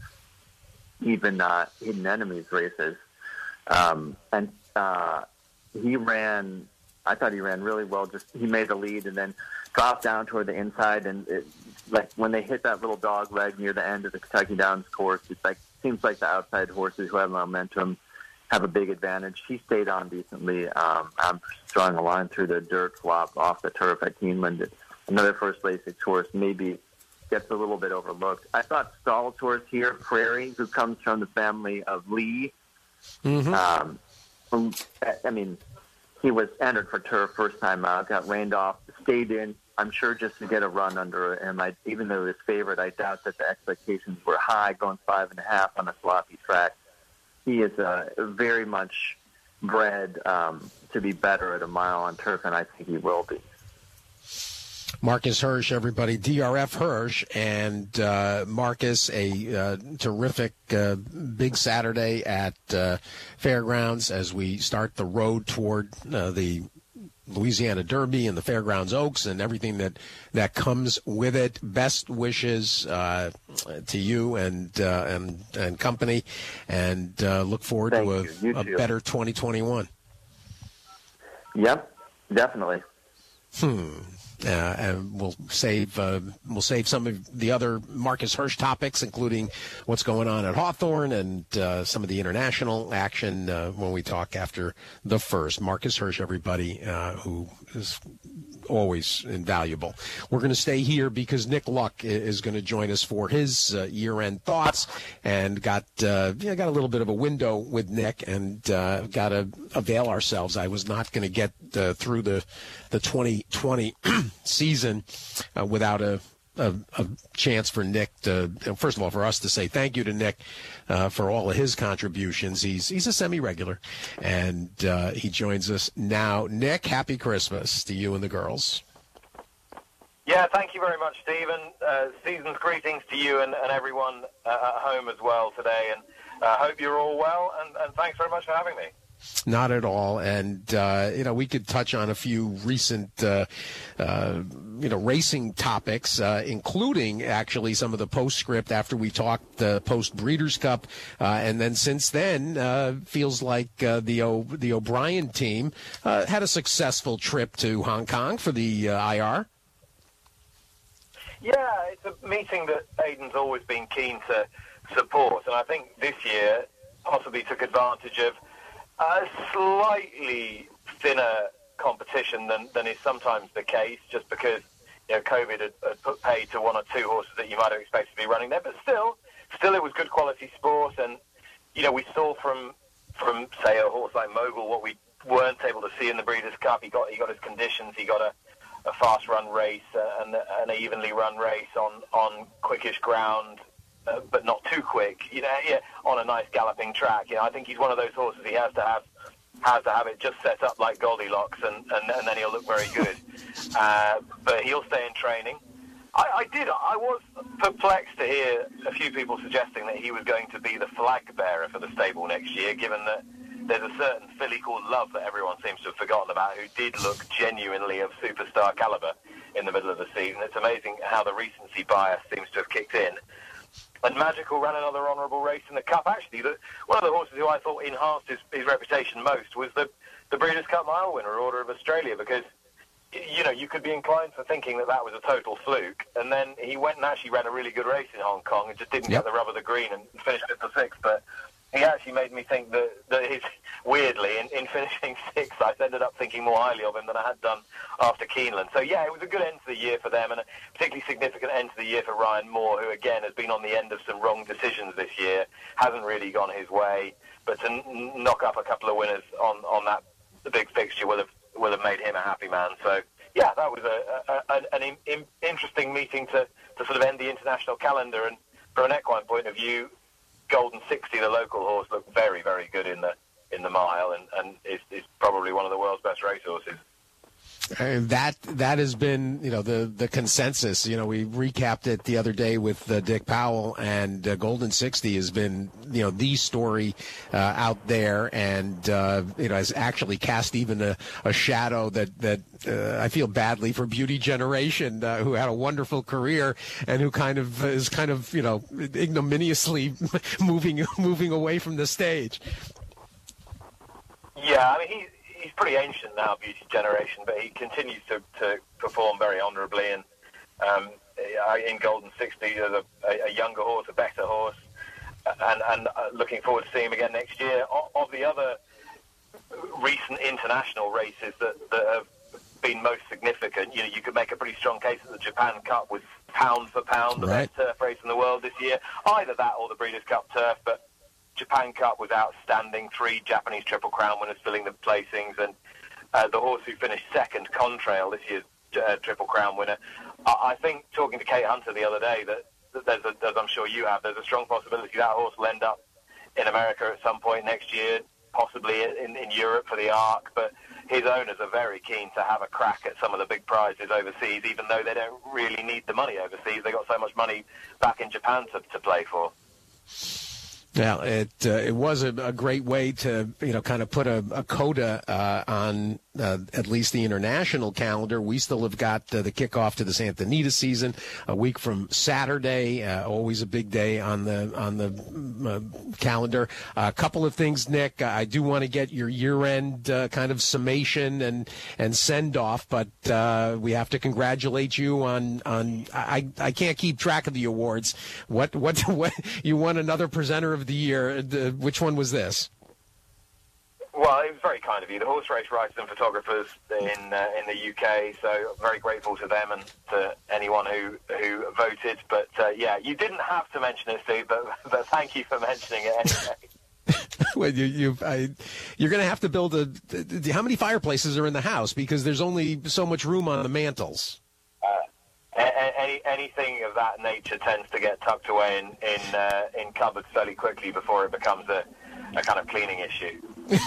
even uh, Hidden Enemy's races. Um, and uh, he ran... I thought he ran really well. Just he made the lead and then dropped down toward the inside. And it, like when they hit that little dog leg near the end of the Kentucky Downs course, it's like seems like the outside horses who have momentum have a big advantage. He stayed on decently. Um, I'm drawing a line through the dirt flop off the turf at Keeneland. Another first Lasix horse, maybe gets a little bit overlooked. I thought Stall Tours here, Prairie, who comes from the family of Lee. Mm-hmm. Um, I mean, he was entered for turf first time out, got rained off, stayed in, I'm sure just to get a run under him. I, even though he was favored, I doubt that the expectations were high, going five and a half on a sloppy track. He is uh, very much bred um, to be better at a mile on turf, and I think he will be. Marcus Hirsch, everybody, D R F Hirsch, and uh, Marcus, a uh, terrific uh, big Saturday at uh, Fairgrounds as we start the road toward uh, the Louisiana Derby and the Fairgrounds Oaks and everything that, that comes with it. Best wishes uh, to you and uh, and and company, and uh, look forward Thank to you. a, You a better twenty twenty-one. Yep, definitely. Hmm. Uh, and we'll save uh, we'll save some of the other Marcus Hirsch topics, including what's going on at Hawthorne and uh, some of the international action uh, when we talk after the first. Marcus Hirsch, everybody, uh, who is always invaluable. We're going to stay here because Nick Luck is going to join us for his uh, year-end thoughts, and got uh, you know, got a little bit of a window with Nick, and uh, got to avail ourselves. I was not going to get uh, through the the twenty twenty season uh, without a, a, a chance for Nick to, first of all, for us to say thank you to Nick uh, for all of his contributions. He's he's a semi-regular, and uh, he joins us now. Nick, happy Christmas to you and the girls. Yeah, thank you very much, Stephen. Uh, season's greetings to you and, and everyone uh, at home as well today, and I uh, hope you're all well, and, and thanks very much for having me. Not at all. And, uh, you know, we could touch on a few recent, uh, uh, you know, racing topics, uh, including actually some of the postscript after we talked the uh, post Breeders' Cup. Uh, and then since then, uh, feels like uh, the o- the O'Brien team uh, had a successful trip to Hong Kong for the uh, I R. Yeah, it's a meeting that Aidan's always been keen to support. And I think this year possibly took advantage of a slightly thinner competition than, than is sometimes the case, just because, you know, COVID had, had put paid to one or two horses that you might have expected to be running there. But still, still it was good quality sport. And, you know, we saw from, from say, a horse like Mogul what we weren't able to see in the Breeders' Cup. He got he got his conditions. He got a, a fast run race uh, and an evenly run race on, on quickish ground. Uh, but not too quick, you know, yeah, on a nice galloping track. You know, I think he's one of those horses. He has to have, has to have it just set up like Goldilocks, and, and, and then he'll look very good. Uh, but he'll stay in training. I, I did. I was perplexed to hear a few people suggesting that he was going to be the flag bearer for the stable next year, given that there's a certain filly called Love that everyone seems to have forgotten about, who did look genuinely of superstar caliber in the middle of the season. It's amazing how the recency bias seems to have kicked in. And Magical ran another honourable race in the Cup. Actually, the, one of the horses who I thought enhanced his, his reputation most was the, the Breeders' Cup Mile winner, Order of Australia, because, you know, you could be inclined for thinking that that was a total fluke. And then he went and actually ran a really good race in Hong Kong and just didn't Yep. get the rub of the green and finished fifth or sixth. But he actually made me think that, that his, weirdly, in, in finishing sixth, I ended up thinking more highly of him than I had done after Keeneland. So, yeah, it was a good end to the year for them, and a particularly significant end to the year for Ryan Moore, who, again, has been on the end of some wrong decisions this year, hasn't really gone his way, but to n- knock up a couple of winners on, on that the big fixture will have, will have made him a happy man. So, yeah, that was a, a, a, an in, interesting meeting to, to sort of end the international calendar, and from an equine point of view, Golden sixty, the local horse, looked very, very good in the in the mile, and, and is, is probably one of the world's best racehorses. Uh, that that has been, you know, the the consensus. You know, we recapped it the other day with uh, Dick Powell, and uh, Golden sixty has been, you know, the story uh, out there, and uh, you know, has actually cast even a, a shadow that that uh, I feel badly for Beauty Generation, uh, who had a wonderful career and who kind of is kind of, you know, ignominiously moving moving away from the stage. Yeah, I mean, he's he's pretty ancient now, Beauty Generation, but he continues to, to perform very honourably. And um, in Golden sixty, there's a, a younger horse, a better horse, and, and looking forward to seeing him again next year. Of the other recent international races that, that have been most significant, you know, you could make a pretty strong case that the Japan Cup was pound for pound the Right. best turf race in the world this year. Either that or the Breeders' Cup Turf, but Japan Cup was outstanding. Three Japanese Triple Crown winners filling the placings, and uh, the horse who finished second, Contrail, this year's uh, Triple Crown winner. I, I think, talking to Kate Hunter the other day, that, that there's a, as I'm sure you have, there's a strong possibility that horse will end up in America at some point next year, possibly in, in Europe for the Arc, but his owners are very keen to have a crack at some of the big prizes overseas, even though they don't really need the money overseas. They got so much money back in Japan to, to play for. Now, it uh, it was a, a great way to, you know, kind of put a, a coda uh, on uh, at least the international calendar. We still have got uh, the kickoff to the Santa Anita season a week from Saturday. Uh, always a big day on the on the uh, calendar. A uh, couple of things, Nick. I do want to get your year-end uh, kind of summation and and send off, but uh, we have to congratulate you on on. I I can't keep track of the awards. What what what you won another presenter of the year. The, which one was this? Well, it was very kind of you. The horse race writers and photographers in uh, in the U K, so I'm very grateful to them and to anyone who, who voted. But, uh, yeah, you didn't have to mention it, Steve, but, but thank you for mentioning it anyway. Well, you, you've, I, you're going to have to build a... How many fireplaces are in the house? Because there's only so much room on the mantels. Any, anything of that nature tends to get tucked away in in, uh, in cupboards fairly quickly before it becomes a, a kind of cleaning issue.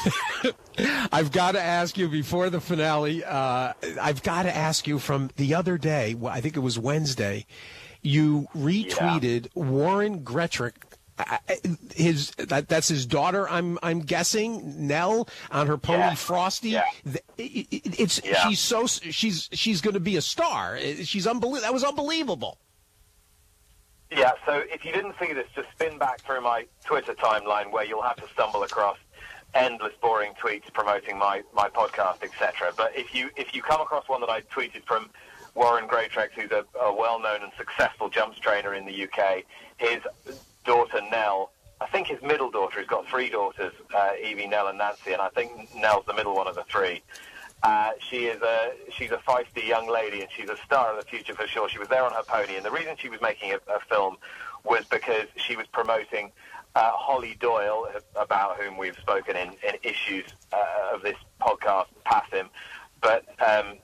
I've got to ask you before the finale, uh, I've got to ask you from the other day, I think it was Wednesday, you retweeted yeah. Warren Gretrick. His that, that's his daughter. I'm I'm guessing Nell on her pony yeah. Frosty. Yeah. It, it, it's yeah. she's so she's she's going to be a star. She's unbelievable. That was unbelievable. Yeah. So if you didn't see this, just spin back through my Twitter timeline where you'll have to stumble across endless boring tweets promoting my, my podcast, et cetera. But if you if you come across one that I tweeted from Warren Greatrex, who's a, a well-known and successful jumps trainer in the U K, his daughter Nell, I think his middle daughter, he's got three daughters, uh, Evie, Nell and Nancy, and I think Nell's the middle one of the three. Uh, she is a she's a feisty young lady, and she's a star of the future for sure. She was there on her pony, and the reason she was making a, a film was because she was promoting uh, Holly Doyle, about whom we've spoken in, in issues uh, of this podcast past him, but um,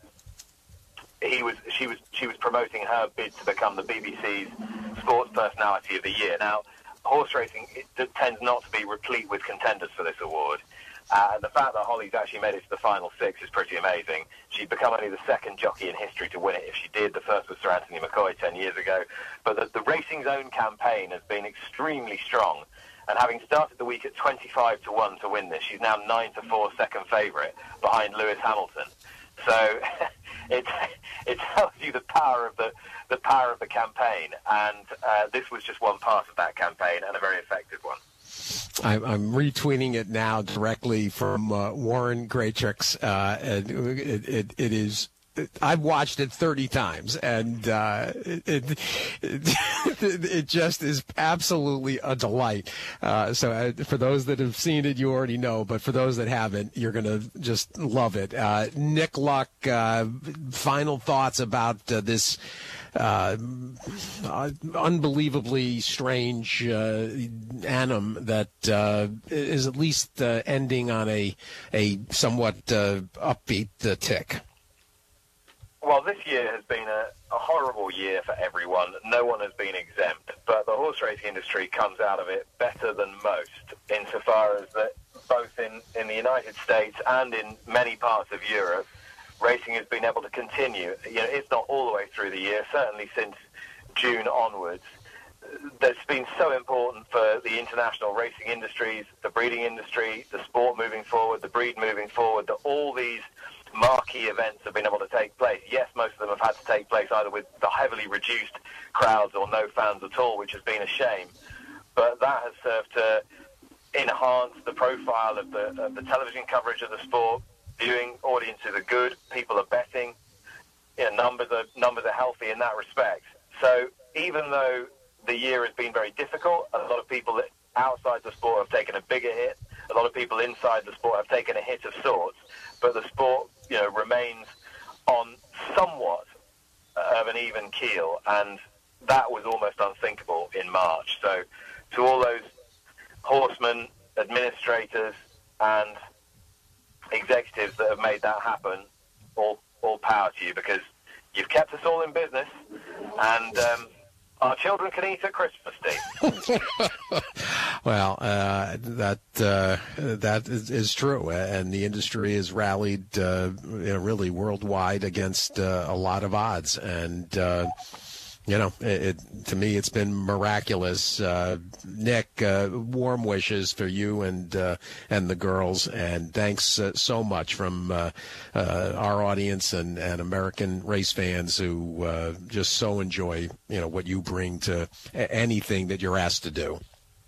he was she was she was promoting her bid to become the B B C's Sports Personality of the Year. Now, horse racing it tends not to be replete with contenders for this award. Uh, and the fact that Holly's actually made it to the final six is pretty amazing. She'd become only the second jockey in history to win it if she did. The first was Sir Anthony McCoy ten years ago. But the, the Racing's Own campaign has been extremely strong. And having started the week at twenty-five to one to win this, she's now nine to four second favourite behind Lewis Hamilton. So it it tells you the power of the the power of the campaign, and uh, this was just one part of that campaign, and a very effective one. I'm retweeting it now directly from uh, Warren Greatrex. Uh, and it, it, it is. I've watched it thirty times, and uh, it, it, it it just is absolutely a delight. Uh, so uh, for those that have seen it, you already know, but for those that haven't, you're going to just love it. Uh, Nick Luck, uh, final thoughts about uh, this uh, uh, unbelievably strange uh, annum that uh, is at least uh, ending on a, a somewhat uh, upbeat uh, tick. Well, this year has been a, a horrible year for everyone. No one has been exempt, but the horse racing industry comes out of it better than most, insofar as that both in, in the United States and in many parts of Europe, racing has been able to continue. You know, it's not all the way through the year, certainly since June onwards. That's been so important for the international racing industries, the breeding industry, the sport moving forward, the breed moving forward, that all these marquee events have been able to take place. Yes, most of them have had to take place either with the heavily reduced crowds or no fans at all, which has been a shame. But that has served to enhance the profile of the, of the television coverage of the sport. Viewing audiences are good. People are betting. You know, numbers are numbers are healthy in that respect. So even though the year has been very difficult, a lot of people outside the sport have taken a bigger hit. A lot of people inside the sport have taken a hit of sorts. But the sport, you know, remains on somewhat of an even keel, and that was almost unthinkable in March. So to all those horsemen, administrators, and executives that have made that happen, all, all power to you, because you've kept us all in business, and um, our children can eat at Christmas, Steve. Well, uh, that uh, that is, is true, and the industry has rallied uh, you know, really worldwide against uh, a lot of odds, and uh, you know, it, it, to me, it's been miraculous. Uh, Nick, uh, warm wishes for you and uh, and the girls, and thanks uh, so much from uh, uh, our audience and, and American race fans who uh, just so enjoy, you know, what you bring to anything that you're asked to do.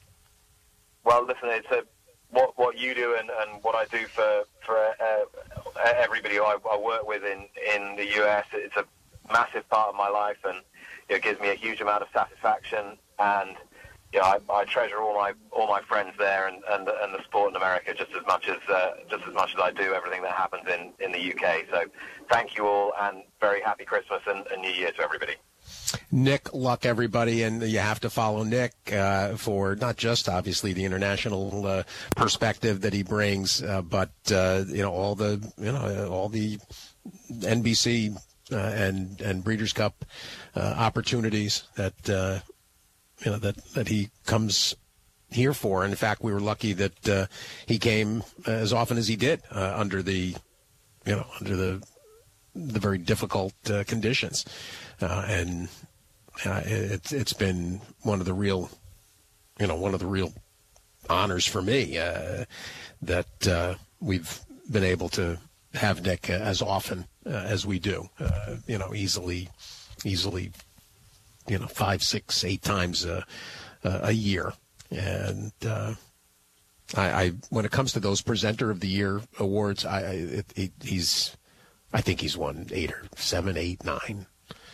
Well, listen, it's a, what what you do and, and what I do for for uh, everybody who I, I work with in, in the U S. It's a massive part of my life, and it gives me a huge amount of satisfaction, and you know, I, I treasure all my all my friends there and, and, and the sport in America just as much as uh, just as much as I do everything that happens in, in the U K. So thank you all, and very happy Christmas and, and New Year to everybody. Nick Luck, everybody, and you have to follow Nick uh, for not just obviously the international uh, perspective that he brings, uh, but uh, you know, all the you know all the N B C uh, and and Breeders' Cup uh, opportunities that uh, you know that that he comes here for. And in fact, we were lucky that uh, he came as often as he did uh, under the you know under the the very difficult uh, conditions. Uh, and uh, it's it's been one of the real, you know, one of the real honors for me uh, that uh, we've been able to have Nick uh, as often uh, as we do. Uh, you know, easily, easily, you know, five, six, eight times a, a year. And uh, I, I, when it comes to those Presenter of the Year awards, I, I it, it, he's, I think he's won eight or seven, eight, nine.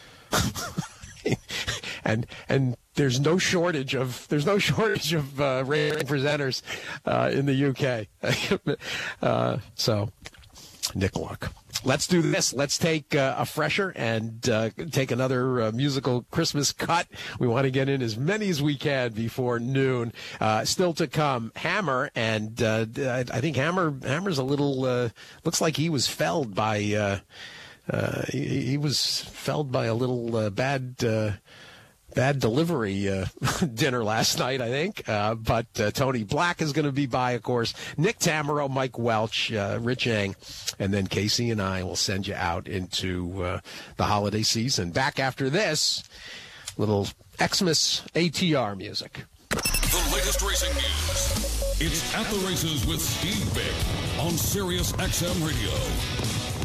and and there's no shortage of there's no shortage of uh, racing presenters uh, in the U K. uh, so, Nick Luck. Let's do this. Let's take uh, a fresher and uh, take another uh, musical Christmas cut. We want to get in as many as we can before noon. Uh, still to come, Hammer, and uh, I think Hammer Hammer's a little uh, looks like he was felled by. Uh, Uh, he, he was felled by a little uh, bad uh, bad delivery uh, dinner last night, I think. Uh, but uh, Tony Black is going to be by, of course. Nick Tamero, Mike Welch, uh, Rich Eng, and then Casey and I will send you out into uh, the holiday season. Back after this, little Xmas A T R music. The latest racing news. It's At the Races with Steve Vick on Sirius X M Radio.